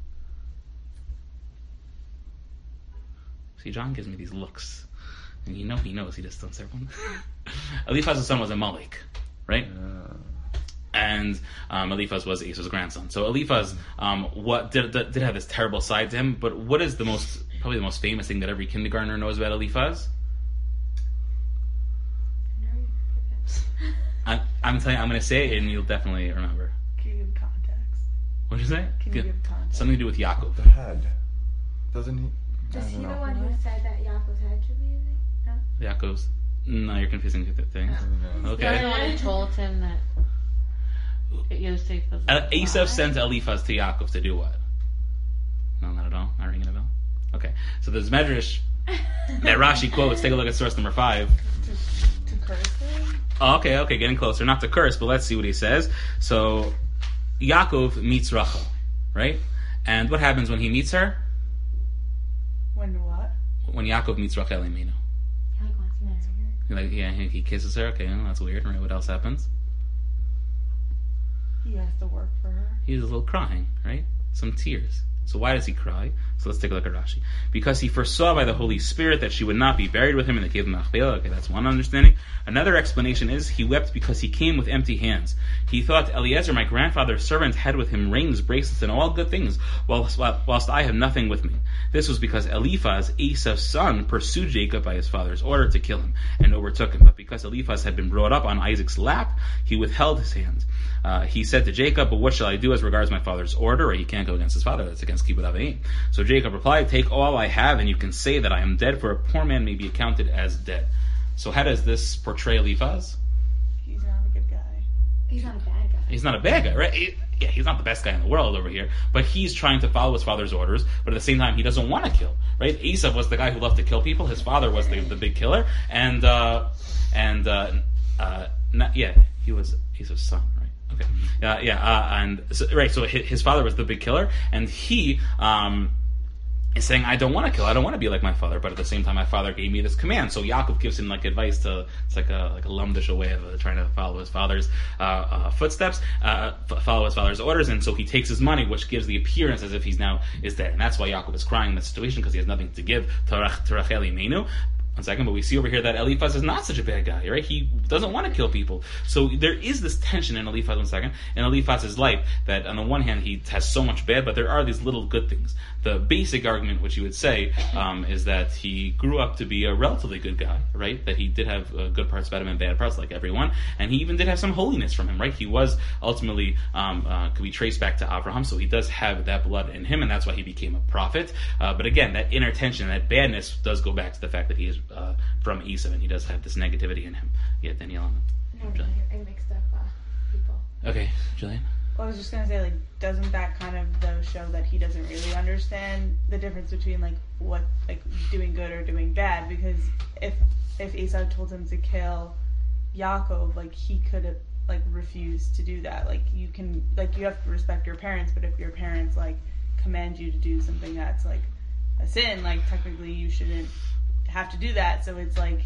[SPEAKER 1] See, John gives me these looks, and you know he knows. He just don't say one. Eliphaz's son was Amalek, right?
[SPEAKER 4] Uh,
[SPEAKER 1] And um, Eliphaz was Esau's grandson. So Eliphaz, um, what did, did did have this terrible side to him. But what is the most probably the most famous thing that every kindergartner knows about Eliphaz? I, I'm telling you, I'm going to say it, and you'll definitely remember.
[SPEAKER 5] Can you give context?
[SPEAKER 1] What did you say?
[SPEAKER 5] Can you give context?
[SPEAKER 1] Something to do with Yaakov.
[SPEAKER 4] the head. Doesn't he? I
[SPEAKER 2] Is
[SPEAKER 4] don't
[SPEAKER 2] he the
[SPEAKER 4] know.
[SPEAKER 2] one who said that Yaakov's head should be his name? No?
[SPEAKER 1] Yaakov's. No, you're confusing the things.
[SPEAKER 3] You're
[SPEAKER 1] Okay.
[SPEAKER 3] the one who told him that Yosef was.
[SPEAKER 1] Uh, Esau
[SPEAKER 3] alive.
[SPEAKER 1] sent Eliphaz to Yaakov to do what? No, not at all. Not ringing a bell. Okay, so there's Medrash that Rashi quotes. Take a look at source number five.
[SPEAKER 5] To, to curse him?
[SPEAKER 1] Oh, okay, okay, getting closer. Not to curse, but let's see what he says. So, Yaakov meets Rachel, right? And what happens when he meets her?
[SPEAKER 5] When what?
[SPEAKER 1] When Yaakov meets Rachel Imenu.
[SPEAKER 2] He like wants to marry her.
[SPEAKER 1] He like, yeah, he he kisses her. Okay, well, that's weird. Right? What else happens?
[SPEAKER 5] He has to work for her.
[SPEAKER 1] He's a little crying, right? Some tears. So why does he cry? So let's take a look at Rashi. Because he foresaw by the Holy Spirit that she would not be buried with him in the cave of Machpelah. Okay, that's one understanding. Another explanation is he wept because he came with empty hands. He thought, Eliezer, my grandfather's servant, had with him rings, bracelets, and all good things, whilst, whilst I have nothing with me. This was because Eliphaz, Esau's son, pursued Jacob by his father's order to kill him, and overtook him. But because Eliphaz had been brought up on Isaac's lap, he withheld his hands. Uh, he said to Jacob, but what shall I do as regards my father's order? Or he can't go against his father. That's against Kibbud Avayim. So Jacob replied, take all I have, and you can say that I am dead, for a poor man may be accounted as dead. So how does this portray Eliphaz?
[SPEAKER 5] He's not a good guy.
[SPEAKER 2] He's not a bad guy.
[SPEAKER 1] He's not a bad guy, right? He- yeah, he's not the best guy in the world over here, but he's trying to follow his father's orders, but at the same time, he doesn't want to kill, right? Esau was the guy who loved to kill people. His father was the, the big killer, and, uh, and, uh, uh, not, yeah, he was Esau's son, right? Okay. Uh, yeah, uh, and, so, right, so his, his father was the big killer, and he, um, is saying, I don't want to kill, I don't want to be like my father, but at the same time, my father gave me this command. So Yaakov gives him like advice to, it's like a like a lumdish way of uh, trying to follow his father's uh, uh, footsteps, uh, f- follow his father's orders, and so he takes his money, which gives the appearance as if he's now is dead, and that's why Yaakov is crying in that situation, because he has nothing to give to Rachel Imenu. One second, but we see over here that Eliphaz is not such a bad guy, right? He doesn't want to kill people. So there is this tension in Eliphaz, one second, in Eliphaz's life, that on the one hand he has so much bad, but there are these little good things. The basic argument, which you would say, um, is that he grew up to be a relatively good guy, right? That he did have uh, good parts about him and bad parts, like everyone, and he even did have some holiness from him, right? He was ultimately, um, uh, could be traced back to Abraham, so he does have that blood in him, and that's why he became a prophet. Uh, but again, that inner tension, that badness, does go back to the fact that he is uh, from Esau, and he does have this negativity in him. Yeah, Danielle.
[SPEAKER 2] No, no, you're mixed up uh, people.
[SPEAKER 1] Okay, Julian.
[SPEAKER 5] Well, I was just gonna say, like, doesn't that kind of though show that he doesn't really understand the difference between like what like doing good or doing bad? Because if if Esau told him to kill Yaakov, like he could have like refused to do that. Like you can like you have to respect your parents, but if your parents like command you to do something that's like a sin, like technically you shouldn't have to do that. So it's like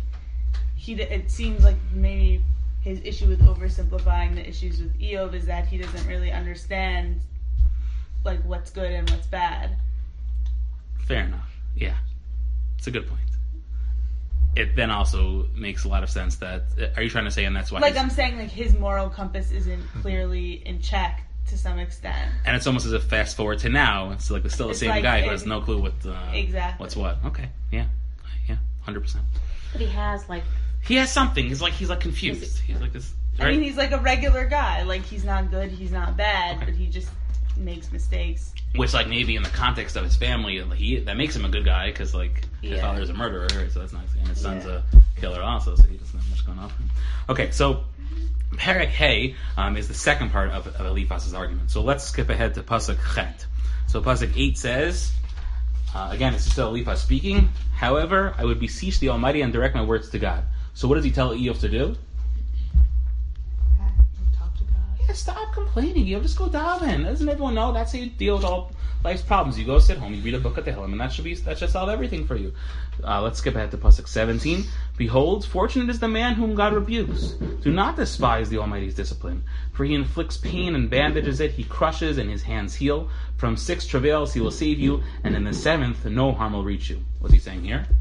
[SPEAKER 5] he it seems like maybe his issue with oversimplifying the issues with Eov is that he doesn't really understand like what's good and what's bad.
[SPEAKER 1] Fair enough. Yeah, it's a good point. It then also makes a lot of sense that, are you trying to say, and that's why
[SPEAKER 5] Like
[SPEAKER 1] he's-
[SPEAKER 5] I'm saying, like his moral compass isn't clearly in check to some extent.
[SPEAKER 1] and it's almost as if fast forward to now, it's like it's still the
[SPEAKER 5] It's
[SPEAKER 1] same
[SPEAKER 5] like
[SPEAKER 1] guy who
[SPEAKER 5] it-
[SPEAKER 1] has no clue what uh,
[SPEAKER 5] Exactly.
[SPEAKER 1] what's what. Okay, yeah, yeah, hundred percent.
[SPEAKER 3] But he has like
[SPEAKER 1] He has something. He's like he's like confused. He's like this.
[SPEAKER 5] I
[SPEAKER 1] Right?
[SPEAKER 5] mean, he's like a regular guy. Like he's not good, he's not bad,
[SPEAKER 1] Okay.
[SPEAKER 5] but he just makes mistakes.
[SPEAKER 1] Which, like, maybe in the context of his family, he that makes him a good guy because, like, his
[SPEAKER 3] Yeah.
[SPEAKER 1] father's a murderer, right? So that's nice. And his son's
[SPEAKER 5] Yeah.
[SPEAKER 1] a killer also, so he doesn't have much going on for him. Okay, so Perek Hey um, is the second part of, of Eliphaz's argument. So let's skip ahead to Pasuk Chet. So Pasuk eight says, uh, again, it's still Eliphaz speaking. However, I would beseech the Almighty and direct my words to God. So what does he tell Eov to do?
[SPEAKER 5] Talk to God.
[SPEAKER 1] Yeah, stop complaining. You just go daven. Doesn't everyone know that's how you deal with all life's problems? You go sit home, you read a book of Tehillim, and that should be that should solve everything for you. Uh, let's skip ahead to Pasuk seventeen. Behold, fortunate is the man whom God rebukes. Do not despise the Almighty's discipline, for He inflicts pain and bandages it. He crushes, and His hands heal. From six travails He will save you, and in the seventh no harm will reach you. What's He saying here?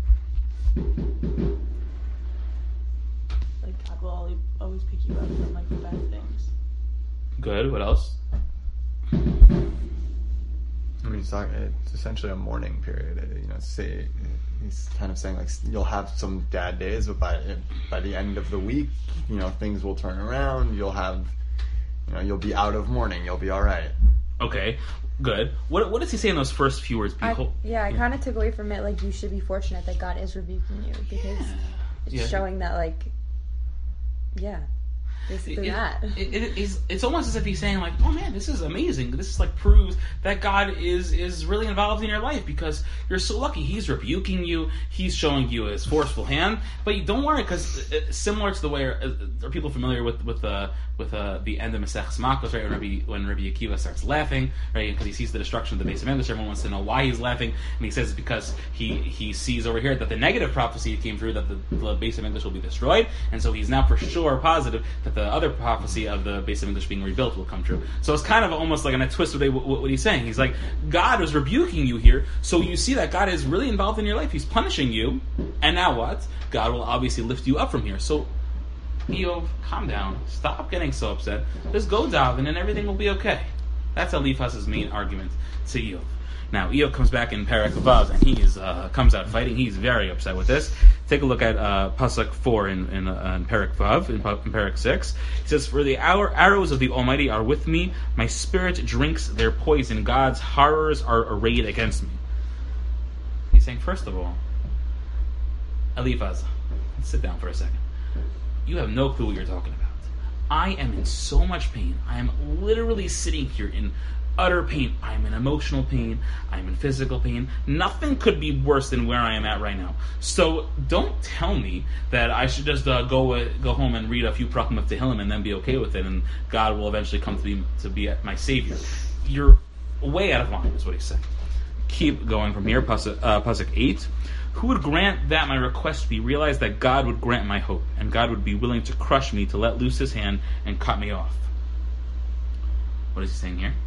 [SPEAKER 5] Like God will always, always pick you up from like the bad things.
[SPEAKER 1] Good. What else?
[SPEAKER 4] I mean, he's talking, it's essentially a mourning period. You know, say he's kind of saying like you'll have some bad days, but by by the end of the week, you know, things will turn around. You'll have, you know, you'll be out of mourning. You'll be all right.
[SPEAKER 1] Okay. Good. What what does He say in those first few words?
[SPEAKER 6] I,
[SPEAKER 1] Behold.
[SPEAKER 6] yeah, I kind of took away from it like you should be fortunate that God is rebuking you because it's
[SPEAKER 1] Yeah.
[SPEAKER 6] showing that like, yeah, basically
[SPEAKER 1] It-
[SPEAKER 6] that.
[SPEAKER 1] It, it, it's, it's almost as if he's saying like, oh man, this is amazing. This is like proves that God is is really involved in your life because you're so lucky. He's rebuking you. He's showing you His forceful hand. But you don't worry because similar to the way uh, are people familiar with with uh, with uh, the end of Maseches Makos, right? When Rabbi when Rabbi Akiva starts laughing, right? Because he sees the destruction of the base of English. Everyone wants to know why he's laughing, and he says it's because he he sees over here that the negative prophecy came through that the, the base of English will be destroyed, and so he's now for sure positive that the other prophecy of the base of English being rebuilt will come true. So it's kind of almost like in a twist of what, what he's saying. He's like, God is rebuking you here, so you see that God is really involved in your life. He's punishing you, and now what? God will obviously lift you up from here. So Eov, calm down. Stop getting so upset. Just go daven and everything will be okay. That's Eliphaz's main argument to Eov. Now, Eov comes back in Perek Vav and he is, uh, comes out fighting. He's very upset with this. Take a look at uh, Pasuk four in, in, uh, in Perek Vav, in, in Perek six. He says, for the hour, arrows of the Almighty are with me. My spirit drinks their poison. God's horrors are arrayed against me. He's saying, first of all, Eliphaz, let's sit down for a second. You have no clue what you're talking about. I am in so much pain. I am literally sitting here in utter pain. I am in emotional pain. I am in physical pain. Nothing could be worse than where I am at right now. So don't tell me that I should just uh, go uh, go home and read a few prakim of Tehillim and then be okay with it, and God will eventually come to be to be my savior. You're way out of line, is what he's saying. Keep going from here. Pasuk, uh, Pasuk eight. Who would grant that my request be realized, that God would grant my hope, and God would be willing to crush me, to let loose His hand and cut me off? What is he saying here?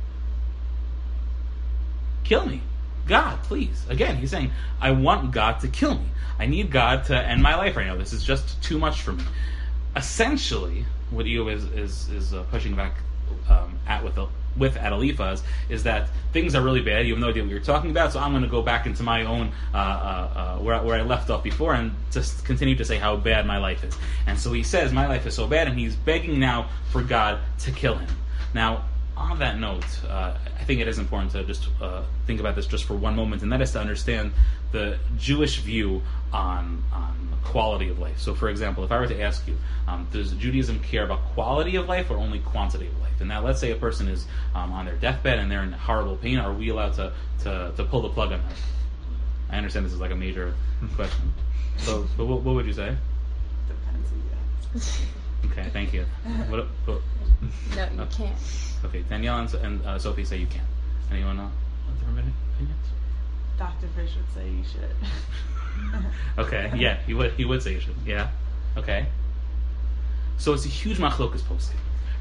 [SPEAKER 1] Kill me. God, please. Again, he's saying, I want God to kill me. I need God to end my life right now. This is just too much for me. Essentially, what Eov is, is, is uh, pushing back um, at with, with at Eliphaz is that things are really bad. You have no idea what you're talking about, so I'm going to go back into my own, uh, uh, uh, where, where I left off before, and just continue to say how bad my life is. And so he says, my life is so bad, and he's begging now for God to kill him. Now, on that note, uh, I think it is important to just uh, think about this just for one moment, and that is to understand the Jewish view on on quality of life. So, for example, if I were to ask you, um, does Judaism care about quality of life or only quantity of life? And now, let's say a person is um, on their deathbed and they're in horrible pain. Are we allowed to, to, to pull the plug on that? I understand this is like a major question. So, but what, what would you say?
[SPEAKER 5] Depends.
[SPEAKER 1] Okay, thank you. What, what,
[SPEAKER 6] No, you can't.
[SPEAKER 1] okay, Danielle and, and uh, Sophie say you can. Anyone else? Different opinions?
[SPEAKER 5] Doctor Fish would say you should.
[SPEAKER 1] Okay, yeah, he would he would say you should. Yeah. Okay. So it's a huge machlokas posting.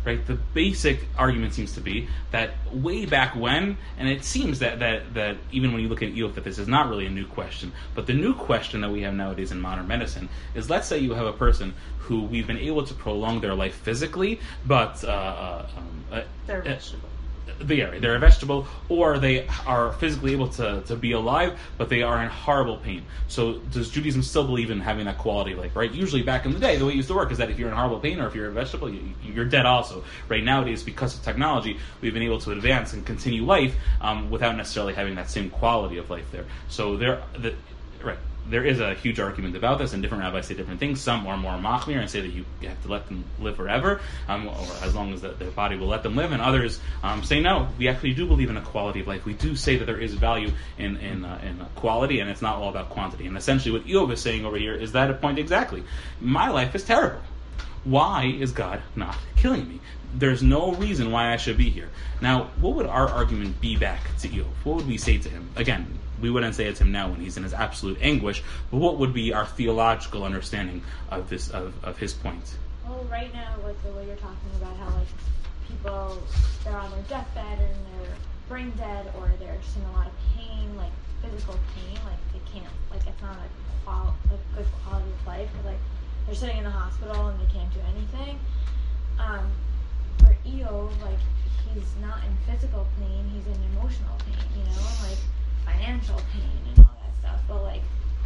[SPEAKER 1] right? The basic argument seems to be that way back when, and it seems that, that, that even when you look at Eov, that this is not really a new question, but the new question that we have nowadays in modern medicine is, let's say you have a person who we've been able to prolong their life physically, but uh, uh, um, uh,
[SPEAKER 5] They're
[SPEAKER 1] uh,
[SPEAKER 5] vegetable.
[SPEAKER 1] Yeah, they're a vegetable, or they are physically able to, to be alive, but they are in horrible pain. So does Judaism still believe in having that quality of life, right? Usually back in the day, the way it used to work is that if you're in horrible pain or if you're a vegetable, you, you're dead also. Right nowadays, because of technology, we've been able to advance and continue life um, without necessarily having that same quality of life there. So there, the, right. There is a huge argument about this, and different rabbis say different things. Some are more machmir and say that you have to let them live forever, um, or as long as the, their body will let them live. And others um, say no, we actually do believe in a quality of life. We do say that there is value in in, uh, in quality, and it's not all about quantity. And essentially what Eov is saying over here is that a point exactly. My life is terrible. Why is God not killing me? There's no reason why I should be here. Now, what would our argument be back to Eov? What would we say to him? Again, we wouldn't say it to him now when he's in his absolute anguish, but what would be our theological understanding of this of, of his point?
[SPEAKER 2] Well, right now, like the way you're talking about how like people, they're on their deathbed and they're brain dead, or they're just in a lot of pain, like physical pain, like they can't, like it's not a, qual- a good quality of life, but like they're sitting in the hospital and they can't do anything. Um, for Eov, like he's not in physical pain, he's in emotional pain, you know, and like financial pain and all that stuff, but like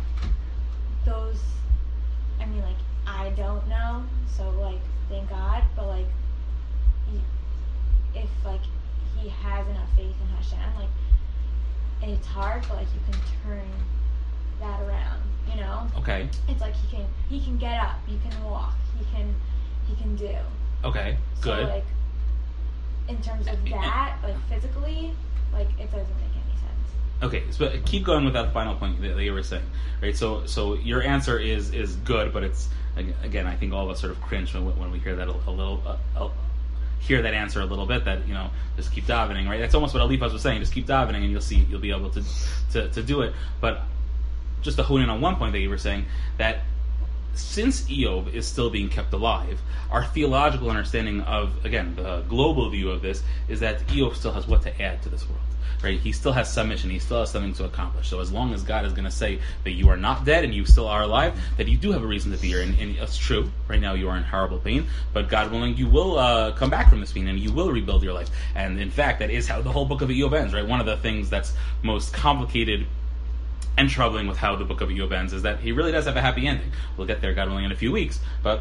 [SPEAKER 2] those, I mean, like I don't know, so like thank God, but like he, if like he has enough faith in Hashem, like it's hard, but like you can turn that around, you know.
[SPEAKER 1] Okay.
[SPEAKER 2] It's like he can he can get up, he can walk, he can he can do.
[SPEAKER 1] Okay. Good.
[SPEAKER 2] So like in terms of that, like physically, like it doesn't make any sense.
[SPEAKER 1] Okay, so keep going with that final point that you were saying, right? So, so your answer is is good, but it's again, I think all of us sort of cringe when, when we hear that a, a little, uh, uh, hear that answer a little bit. That you know, just keep davening, right? That's almost what Eliphaz was saying. Just keep davening, and you'll see you'll be able to to, to do it. But just to hone in on one point that you were saying, that since Eov is still being kept alive, our theological understanding of, again, the global view of this is that Eov still has what to add to this world. Right? He still has some mission. He still has something to accomplish. So as long as God is going to say that you are not dead and you still are alive, that you do have a reason to be here. And, and it's true. Right now you are in horrible pain, but God willing, you will uh, come back from this pain and you will rebuild your life. And in fact, that is how the whole book of Eov ends. Right? One of the things that's most complicated and troubling with how the book of Eov ends is that he really does have a happy ending. We'll get there, God willing, in a few weeks. But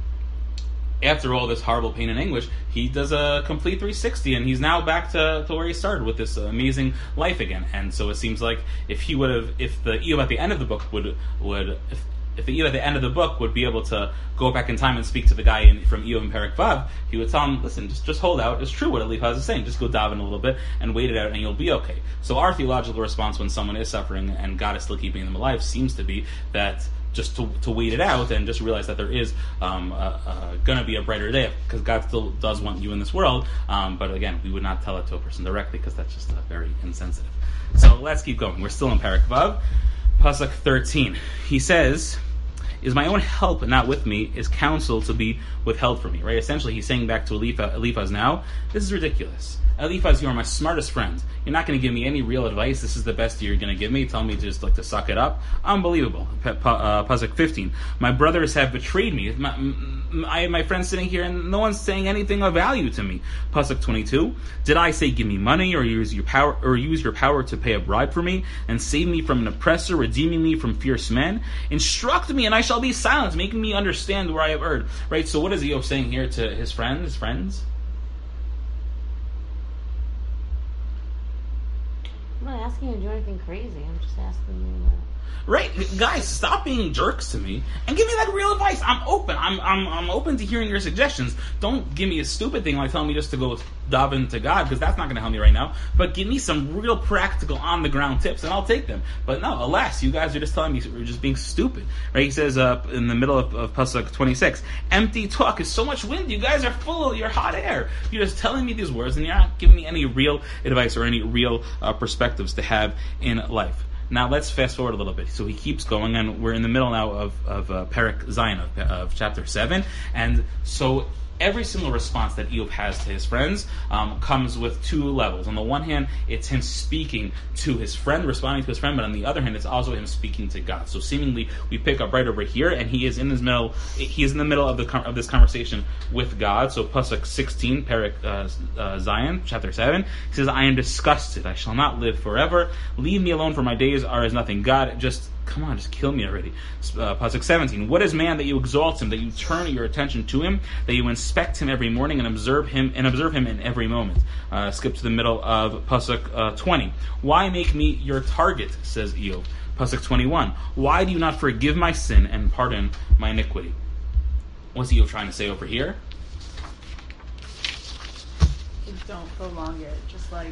[SPEAKER 1] after all this horrible pain and anguish, he does a complete three sixty, and he's now back to, to where he started with this amazing life again. And so it seems like if he would have, if the Eov at the end of the book would would, if, if the Eov at the end of the book would be able to go back in time and speak to the guy in, from Eov and Perek Vav, he would tell him, listen, just just hold out. It's true what Eliphaz is saying. Just go daven a little bit and wait it out, and you'll be okay. So our theological response when someone is suffering and God is still keeping them alive seems to be that just to, to wait it out and just realize that there is um, uh, uh, going to be a brighter day, because God still does want you in this world. Um, but again, we would not tell it to a person directly because that's just uh, very insensitive. So let's keep going. We're still in Perek Vav, Pasuk thirteen. He says, "Is my own help not with me? Is counsel to be withheld from me?" Right? Essentially, he's saying back to Eliphaz, Eliphaz now, this is ridiculous. Eliphaz, you are my smartest friend. You're not going to give me any real advice. This is the best you're going to give me. Tell me to just like to suck it up. Unbelievable. Uh, Pasuk fifteen. My brothers have betrayed me. My, I have my friends sitting here and no one's saying anything of value to me. Pasuk twenty-two. Did I say give me money or use your power or use your power to pay a bribe for me and save me from an oppressor, redeeming me from fierce men? Instruct me and I shall be silent, making me understand where I have erred. Right? So what is Eov saying here to his friends? His friends?
[SPEAKER 3] I'm not asking you to do anything crazy. I'm just asking you. Uh...
[SPEAKER 1] Right, guys, stop being jerks to me and give me like real advice. I'm open. I'm I'm I'm open to hearing your suggestions. Don't give me a stupid thing like telling me just to go daven to God, because that's not going to help me right now. But give me some real practical on the ground tips, and I'll take them. But no, alas, you guys are just telling me you're just being stupid. Right? He says uh, in the middle of, of Pasuk twenty-six, empty talk is so much wind. You guys are full of your hot air. You're just telling me these words, and you're not giving me any real advice or any real uh, perspectives to have in life. Now let's fast forward a little bit. So he keeps going, and we're in the middle now of, of uh, Perek Zayin of, of chapter seven. And so every single response that Eob has to his friends um, comes with two levels. On the one hand, it's him speaking to his friend, responding to his friend, but on the other hand, it's also him speaking to God. So seemingly, we pick up right over here, and he is in his middle. He is in the middle of the of this conversation with God. So Pasuk sixteen, Perek uh, uh, Zion, chapter seven, he says, "I am disgusted. I shall not live forever. Leave me alone, for my days are as nothing." God, just come on, just kill me already. Uh, Pasuk seventeen, "What is man that you exalt him, that you turn your attention to him, that you inspect him every morning and observe him and observe him in every moment?" Uh, skip to the middle of Pasuk uh, twenty. "Why make me your target?" says Eob. Pasuk twenty-one. "Why do you not forgive my sin and pardon my iniquity?" What's Eob trying to say over here?
[SPEAKER 5] Just don't prolong it. Just like,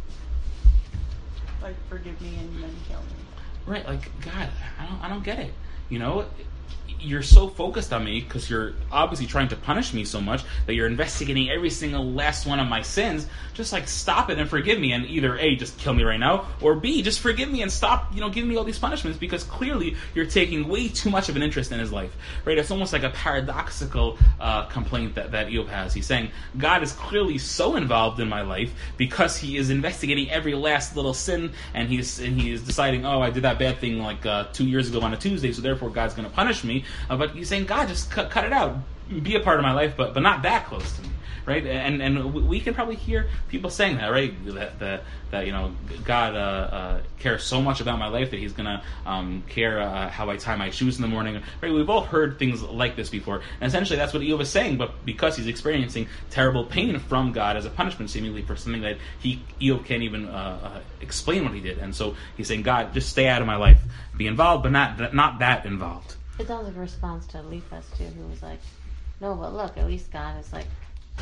[SPEAKER 5] like forgive me and then kill me.
[SPEAKER 1] Right, like, God, I don't, I don't get it. You know, you're so focused on me because you're obviously trying to punish me so much that you're investigating every single last one of my sins. Just like stop it and forgive me, and either A, just kill me right now, or B, just forgive me and stop, you know, giving me all these punishments, because clearly you're taking way too much of an interest in his life. Right? It's almost like a paradoxical uh, complaint that, that Eob has. He's saying, God is clearly so involved in my life because he is investigating every last little sin, and he's and he is deciding, oh, I did that bad thing like uh, two years ago on a Tuesday, so therefore God's going to punish me. Uh, but he's saying, God, just cut, cut it out. Be a part of my life, but but not that close to me, right? And and we can probably hear people saying that, right? That that, that you know, God uh, uh, cares so much about my life that He's gonna um, care uh, how I tie my shoes in the morning, right? We've all heard things like this before, and essentially that's what Eob is saying. But because he's experiencing terrible pain from God as a punishment, seemingly for something that he Eob can't even uh, uh, explain what he did, and so he's saying, God, just stay out of my life, be involved, but not not that involved.
[SPEAKER 3] It sounds like a response to Eliphaz too, who was like, "No, but look, at least God is like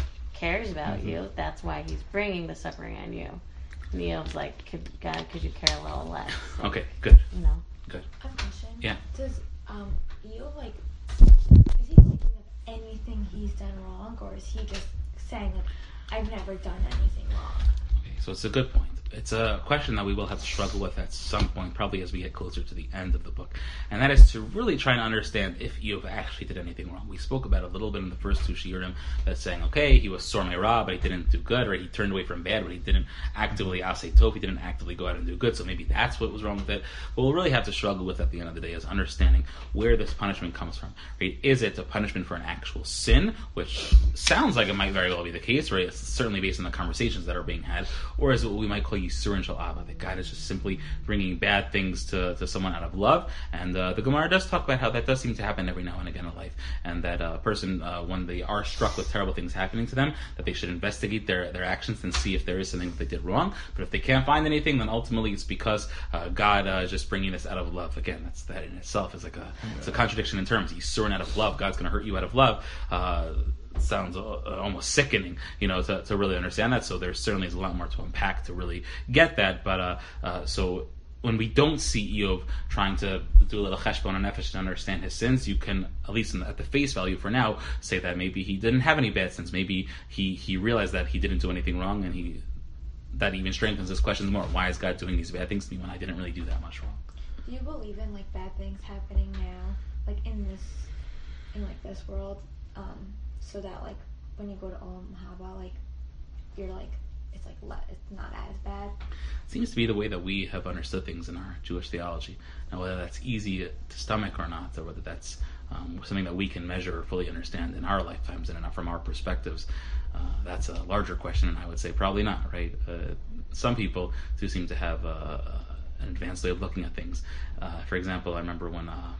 [SPEAKER 3] cares about mm-hmm. you. That's why He's bringing the suffering on you." And Eob's like, could, "God, could you care a little less?" Like,
[SPEAKER 1] okay, good.
[SPEAKER 3] You know,
[SPEAKER 1] good.
[SPEAKER 2] I have a question.
[SPEAKER 1] Yeah.
[SPEAKER 2] Does um Eob like is he thinking of anything he's done wrong, or is he just saying like, I've never done anything wrong?
[SPEAKER 1] Okay, so it's a good point. It's a question that we will have to struggle with at some point, probably as we get closer to the end of the book. And that is to really try to understand if Eob actually did anything wrong. We spoke about it a little bit in the first two shiurim, that's saying, okay, he was Sormei Ra, but he didn't do good, or he turned away from bad, but he didn't actively Asay Tov, he didn't actively go out and do good, so maybe that's what was wrong with it. What we'll really have to struggle with at the end of the day is understanding where this punishment comes from. Right? Is it a punishment for an actual sin, which sounds like it might very well be the case, right? It's certainly based on the conversations that are being had, or is it what we might call Yisurin Shel Ava, that God is just simply bringing bad things to, to someone out of love. And uh, the Gemara does talk about how that does seem to happen every now and again in life, and that a person, uh, when they are struck with terrible things happening to them, that they should investigate their, their actions and see if there is something that they did wrong. But if they can't find anything, then ultimately it's because uh, God uh, is just bringing this out of love. Again, that's that in itself is like a it's a contradiction in terms. Yisurin out of love, God's going to hurt you out of love. Uh, sounds uh, almost sickening, you know, to, to really understand that. So there certainly is a lot more to unpack to really get that. But uh, uh, so when we don't see Eob trying to do a little cheshbon and nefesh to understand his sins, you can, at least in the, at the face value for now, say that maybe he didn't have any bad sins. Maybe he, he realized that he didn't do anything wrong, and he that even strengthens his questions more. Why is God doing these bad things to me when I didn't really do that much wrong?
[SPEAKER 2] Do you believe in like bad things happening now, like in this, in like this world? Um, So that like when you go to Olam Haba, like you're like it's like le- it's not as bad.
[SPEAKER 1] It seems to be the way that we have understood things in our Jewish theology. Now, whether that's easy to stomach or not, or whether that's um, something that we can measure or fully understand in our lifetimes and from our perspectives, uh, that's a larger question. And I would say probably not. Right? Uh, some people do seem to have uh, an advanced way of looking at things. Uh, for example, I remember when. Uh,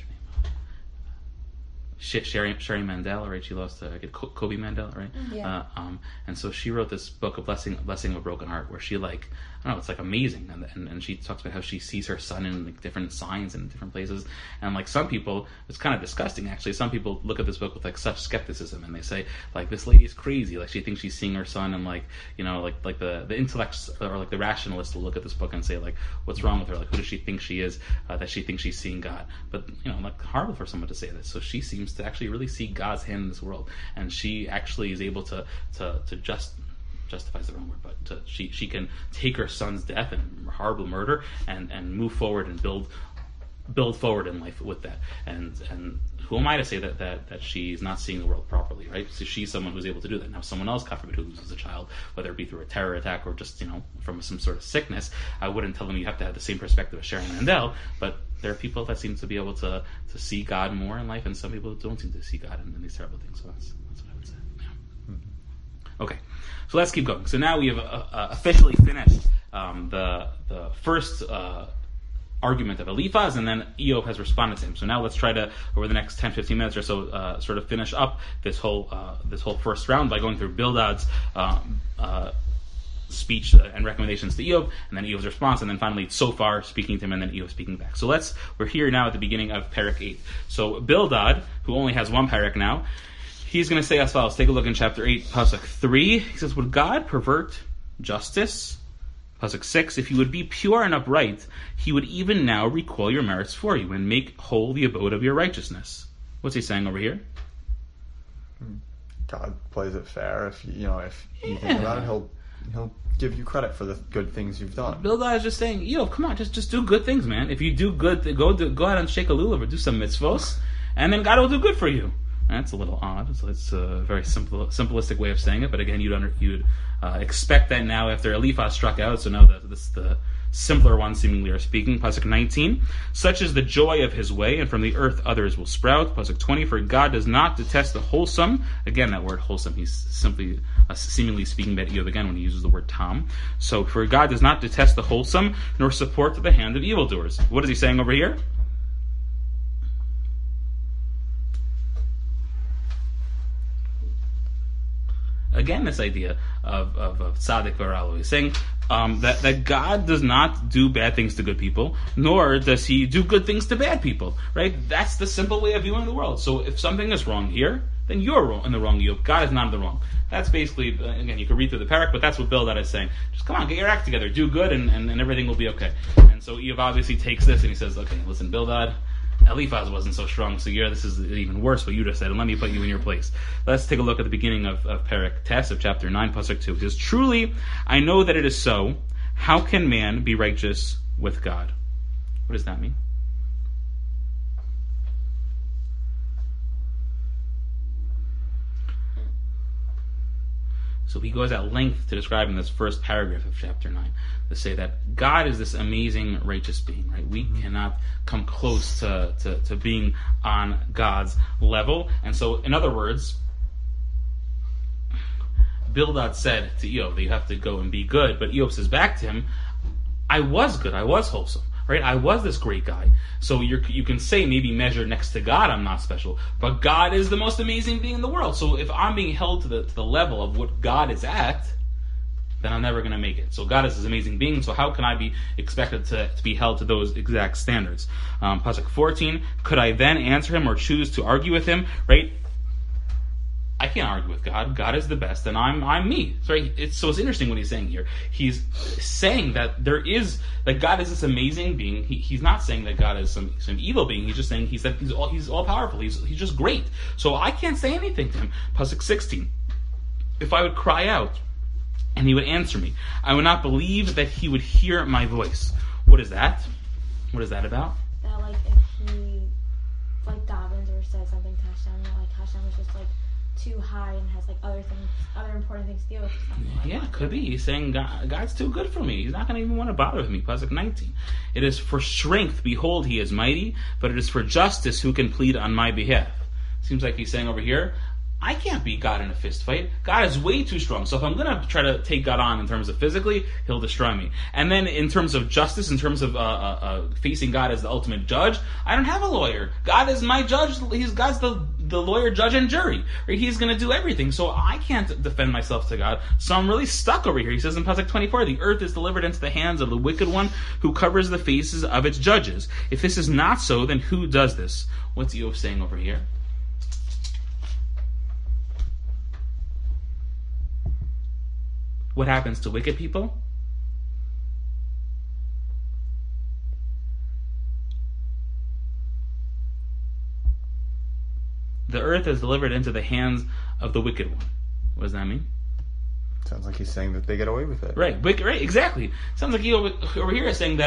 [SPEAKER 1] Sherry, Sherry Mandel, right? She lost uh, Kobe Mandel, right?
[SPEAKER 6] Yeah.
[SPEAKER 1] Uh, um, and so she wrote this book, A Blessing, a Blessing of a Broken Heart, where she like, I don't know, it's like amazing. And, and and she talks about how she sees her son in like different signs in different places. And like some people, it's kind of disgusting actually. Some people look at this book with like such skepticism, and they say like, this lady is crazy. Like she thinks she's seeing her son, and like, you know, like like the the intellects or like the rationalists will look at this book and say like, what's wrong with her? Like who does she think she is uh, that she thinks she's seeing God? But you know, like horrible for someone to say this. So she seems to actually really see God's hand in this world, and she actually is able to to to just justifies the wrong word, but to, she she can take her son's death and horrible murder and and move forward and build build forward in life with that. And and who am I to say that, that, that she's not seeing the world properly, right? So she's someone who's able to do that. Now, someone else, God forbid, who loses a child, whether it be through a terror attack or just, you know, from some sort of sickness, I wouldn't tell them you have to have the same perspective as Sharon Mandel, but there are people that seem to be able to, to see God more in life, and some people don't seem to see God in, in these terrible things. So that's, that's what I would say. Yeah. Mm-hmm. Okay, so let's keep going. So now we have uh, uh, officially finished um, the the first uh, argument of Eliphaz, and then Eov has responded to him. So now let's try to, over the next ten, fifteen minutes or so, uh, sort of finish up this whole uh, this whole first round by going through Bildad's uh, uh, speech and recommendations to Eov, and then Eov's response, and then finally Sophar speaking to him, and then Eov speaking back. So let's, we're here now at the beginning of Perek eight. So Bildad, who only has one Perek now, he's going to say as follows. Take a look in chapter eight, Pasuk three. He says, would God pervert justice? Pasuk six, if you would be pure and upright, he would even now recall your merits for you and make whole the abode of your righteousness. What's he saying over here?
[SPEAKER 4] God plays it fair. If you, you know, if you
[SPEAKER 1] Yeah.
[SPEAKER 4] think about it, he'll he'll give you credit for the good things you've done.
[SPEAKER 1] Bildad is just saying, yo, come on, just just do good things, man. If you do good, go do, go out and shake a lulav or do some mitzvos, and then God will do good for you. That's a little odd. So it's a very simple, simplistic way of saying it. But again, you'd under, you'd uh, expect that now after Eliphaz struck out. So now the, this the simpler ones seemingly are speaking. Pasuk nineteen, such is the joy of his way, and from the earth others will sprout. Pasuk twenty, for God does not detest the wholesome. Again, that word wholesome, he's simply uh, seemingly speaking about Eov again when he uses the word tam. So for God does not detest the wholesome, nor support the hand of evildoers. What is he saying over here? Again, this idea of, of, of tzaddik v'ralo. He's saying um, that, that God does not do bad things to good people, nor does he do good things to bad people, right? That's the simple way of viewing the world. So if something is wrong here, then you're wrong, in the wrong. You, God is not in the wrong. That's basically, uh, again, you can read through the parak, but that's what Bildad is saying. Just come on, get your act together, do good, and, and, and everything will be okay. And so Eov obviously takes this and he says, okay, listen, Bildad, Eliphaz wasn't so strong, so yeah, this is even worse what you just said, and let me put you in your place. Let's take a look at the beginning of, of Perek Tes of chapter nine, Pasuk two. It says, truly, I know that it is so. How can man be righteous with God? What does that mean? So he goes at length to describe in this first paragraph of chapter nine to say that God is this amazing righteous being, right? We mm-hmm. cannot come close to, to, to being on God's level. And so, in other words, Bildad said to Eov that you have to go and be good, but Eov says back to him, I was good, I was wholesome. Right? I was this great guy. So you're, you can say maybe measured next to God I'm not special, but God is the most amazing being in the world. So if I'm being held to the, to the level of what God is at, then I'm never going to make it. So God is this amazing being, so how can I be expected to, to be held to those exact standards? Um, Pasuk fourteen, could I then answer him or choose to argue with him? Right? I can't argue with God. God is the best, and I'm I'm me. So it's so it's interesting what he's saying here. He's saying that there is that God is this amazing being. He, he's not saying that God is some some evil being. He's just saying he's that he's all he's all powerful. He's he's just great. So I can't say anything to him. Pasuk sixteen. If I would cry out, and he would answer me, I would not believe that he would hear my voice. What is that? What is that about?
[SPEAKER 2] That like if he like davens or says something to Hashem, you know, like Hashem is just like too high and has like other things, other important things to deal with. Like
[SPEAKER 1] yeah, it could be. He's saying God, God's too good for me. He's not going to even want to bother with me. Pasuk nineteen. It is for strength, behold, he is mighty, but it is for justice who can plead on my behalf. Seems like he's saying over here, I can't beat God in a fist fight. God is way too strong. So if I'm going to try to take God on in terms of physically, he'll destroy me. And then in terms of justice, in terms of uh, uh, uh, facing God as the ultimate judge, I don't have a lawyer. God is my judge. He's God's the, the lawyer, judge, and jury. Right? He's going to do everything. So I can't defend myself to God. So I'm really stuck over here. He says in Pasuk twenty-four, the earth is delivered into the hands of the wicked one who covers the faces of its judges. If this is not so, then who does this? What's Eov saying over here? What happens to wicked people? The earth is delivered into the hands of the wicked one. What does that mean?
[SPEAKER 4] Sounds like he's saying that they get away with it.
[SPEAKER 1] Right, wicked, right, exactly. Sounds like he over, over here is saying that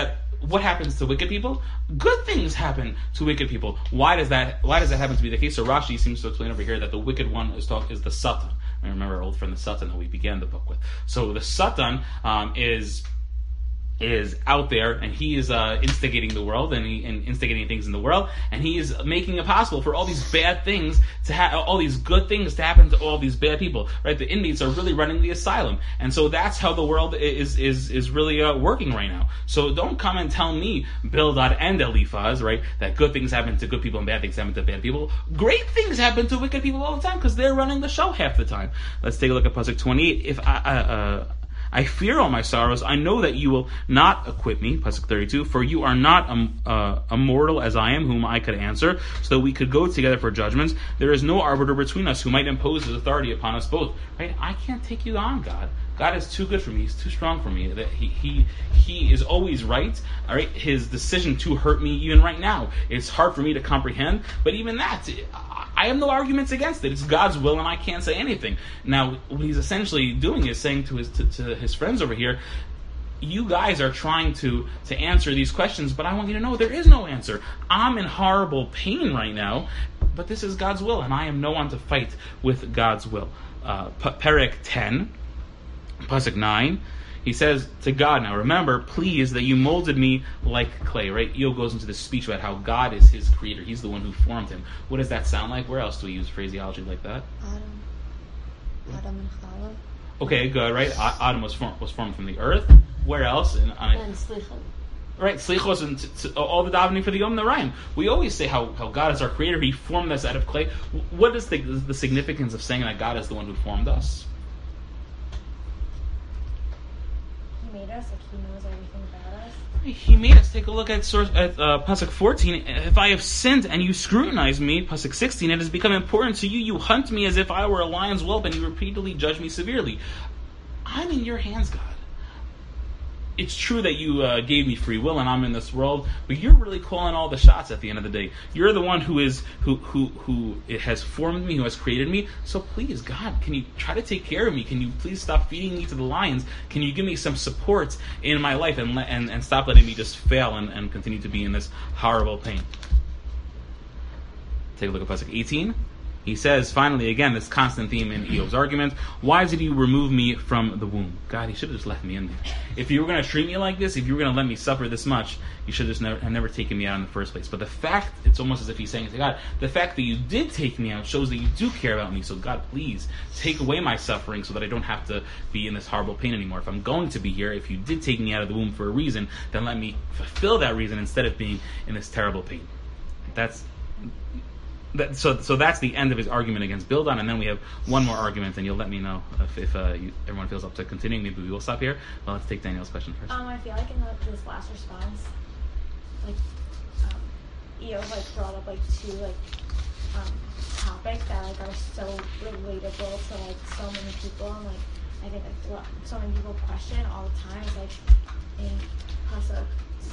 [SPEAKER 1] what happens to wicked people? Good things happen to wicked people. Why does that? Why does that happen to be the case? So Rashi seems to explain over here that the wicked one is talk is the Satan. I remember our old friend the Satan that we began the book with. So the Satan um, is. is out there, and he is uh, instigating the world, and, he, and instigating things in the world, and he is making it possible for all these bad things to have, all these good things to happen to all these bad people, right? The inmates are really running the asylum, and so that's how the world is is is really uh, working right now. So don't come and tell me, Bildad and Eliphaz, right, that good things happen to good people and bad things happen to bad people. Great things happen to wicked people all the time because they're running the show half the time. Let's take a look at Pasuk twenty-eight. If I. Uh, uh, I fear all my sorrows. I know that you will not acquit me, Pasuk thirty-two, for you are not um, uh, immortal as I am, whom I could answer, so that we could go together for judgments. There is no arbiter between us who might impose his authority upon us both. Right? I can't take you on, God. God is too good for me. He's too strong for me. That he he he is always right. All right, his decision to hurt me even right now, it's hard for me to comprehend. But even that, I have no arguments against it. It's God's will, and I can't say anything. Now, what he's essentially doing is saying to his to, to his friends over here, you guys are trying to, to answer these questions, but I want you to know there is no answer. I'm in horrible pain right now, but this is God's will, and I am no one to fight with God's will. Uh, Perek ten, Pasuk nine, he says to God, now remember, please, that you molded me like clay, right? Eo goes into this speech about how God is his creator. He's the one who formed him. What does that sound like? Where else do we use phraseology like that?
[SPEAKER 6] Adam. Adam and Chava.
[SPEAKER 1] Okay, good, right? Adam was formed, was formed from the earth. Where else? In, on
[SPEAKER 3] And Slichot.
[SPEAKER 1] Right, Slichos and t- t- all the davening for the Yom Narayim. We always say how, how God is our creator. He formed us out of clay. What is the, the significance of saying that God is the one who formed us?
[SPEAKER 2] He made us, like he knows everything about us.
[SPEAKER 1] He made us. Take a look at source at uh, Pasuk fourteen. If I have sinned and you scrutinize me, Pasuk sixteen, it has become important to you. You hunt me as if I were a lion's whelp, and you repeatedly judge me severely. I'm in your hands, God. It's true that you uh, gave me free will and I'm in this world, but you're really calling all the shots at the end of the day. You're the one who is who who who it has formed me, who has created me. So please, God, can you try to take care of me? Can you please stop feeding me to the lions? Can you give me some support in my life and let, and, and stop letting me just fail and, and continue to be in this horrible pain? Take a look at Pasuk eighteen. He says, finally, again, this constant theme in Eob's argument, why did you remove me from the womb? God, he should have just left me in there. If you were going to treat me like this, if you were going to let me suffer this much, you should have just never, have never taken me out in the first place. But the fact, it's almost as if he's saying to God, the fact that you did take me out shows that you do care about me. So God, please, take away my suffering so that I don't have to be in this horrible pain anymore. If I'm going to be here, if you did take me out of the womb for a reason, then let me fulfill that reason instead of being in this terrible pain. That's... That, so, so that's the end of his argument against Bildad, and then we have one more argument, and you'll let me know if, if uh, you, everyone feels up to continuing. Maybe we will stop here. Well, let's take Daniel's question first.
[SPEAKER 2] Um, I feel like in the, this last response, like, um, Eob like brought up like two like um topics that like are so relatable to like so many people, and like I think like what so many people question all the time is like in Pasuk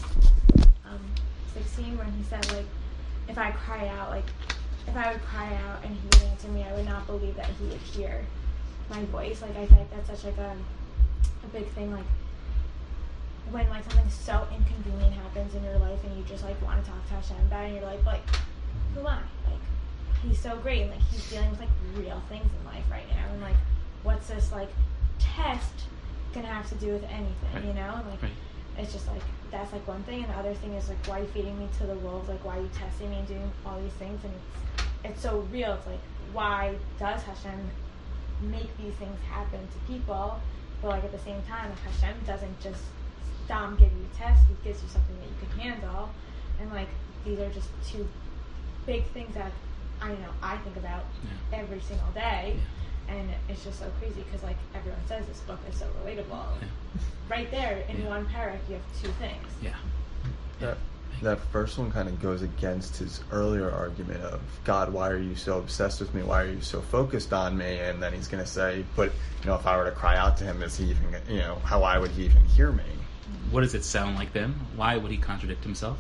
[SPEAKER 2] um sixteen when he said like if I cry out like. If I would cry out and he would answer me, I would not believe that he would hear my voice. Like I feel like that's such like a a big thing. Like when like something so inconvenient happens in your life and you just like want to talk to Hashem about it, and you're like, like who am I? Like he's so great, and like he's dealing with like real things in life right now, and like what's this like test gonna have to do with anything,
[SPEAKER 1] right.
[SPEAKER 2] you know? And, like
[SPEAKER 1] right.
[SPEAKER 2] it's just like that's like one thing, and the other thing is like why are you feeding me to the wolves? Like why are you testing me and doing all these things? And it's it's so real. It's like why does Hashem make these things happen to people? But like at the same time, like Hashem doesn't just stop give you a test. He gives you something that you can handle. And like these are just two big things that I know I think about yeah. every single day. Yeah. And it's just so crazy because like everyone says this book is so relatable. Yeah. Right there in yeah. one paragraph, you have two things.
[SPEAKER 1] Yeah.
[SPEAKER 4] That, that first one kind of goes against his earlier argument of, God, why are you so obsessed with me? Why are you so focused on me? And then he's going to say, but, you know, if I were to cry out to him, is he even, you know, how why would he even hear me?
[SPEAKER 1] What does it sound like then? Why would he contradict himself?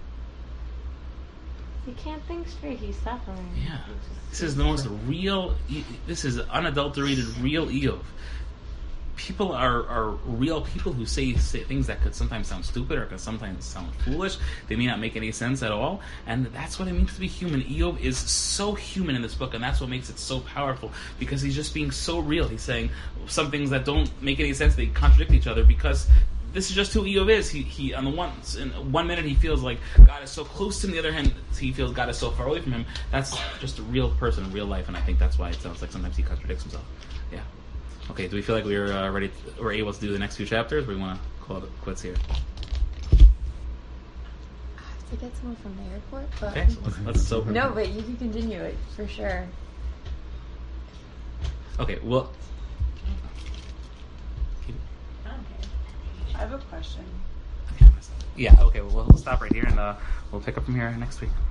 [SPEAKER 3] He can't think straight. He's suffering.
[SPEAKER 1] Yeah. This is the most real, this is unadulterated, real Eov. people are, are real people who say, say things that could sometimes sound stupid or could sometimes sound foolish. They may not make any sense at all, and that's what it means to be human. Eob is so human in this book, and that's what makes it so powerful, because he's just being so real. He's saying some things that don't make any sense, they contradict each other, because this is just who Eob is. He, he on the one in one minute he feels like God is so close to him, the other hand he feels God is so far away from him. That's just a real person in real life, and I think that's why it sounds like sometimes he contradicts himself. Yeah. Okay, do we feel like we're uh, ready, to, we're able to do the next few chapters, or we want to call it quits here?
[SPEAKER 6] I have to get someone from the airport, but...
[SPEAKER 1] Okay, so let's, let's so...
[SPEAKER 6] No, but you can continue it, for sure.
[SPEAKER 1] Okay, well...
[SPEAKER 5] I have a question.
[SPEAKER 1] Yeah, okay, well, we'll stop right here, and uh, we'll pick up from here next week.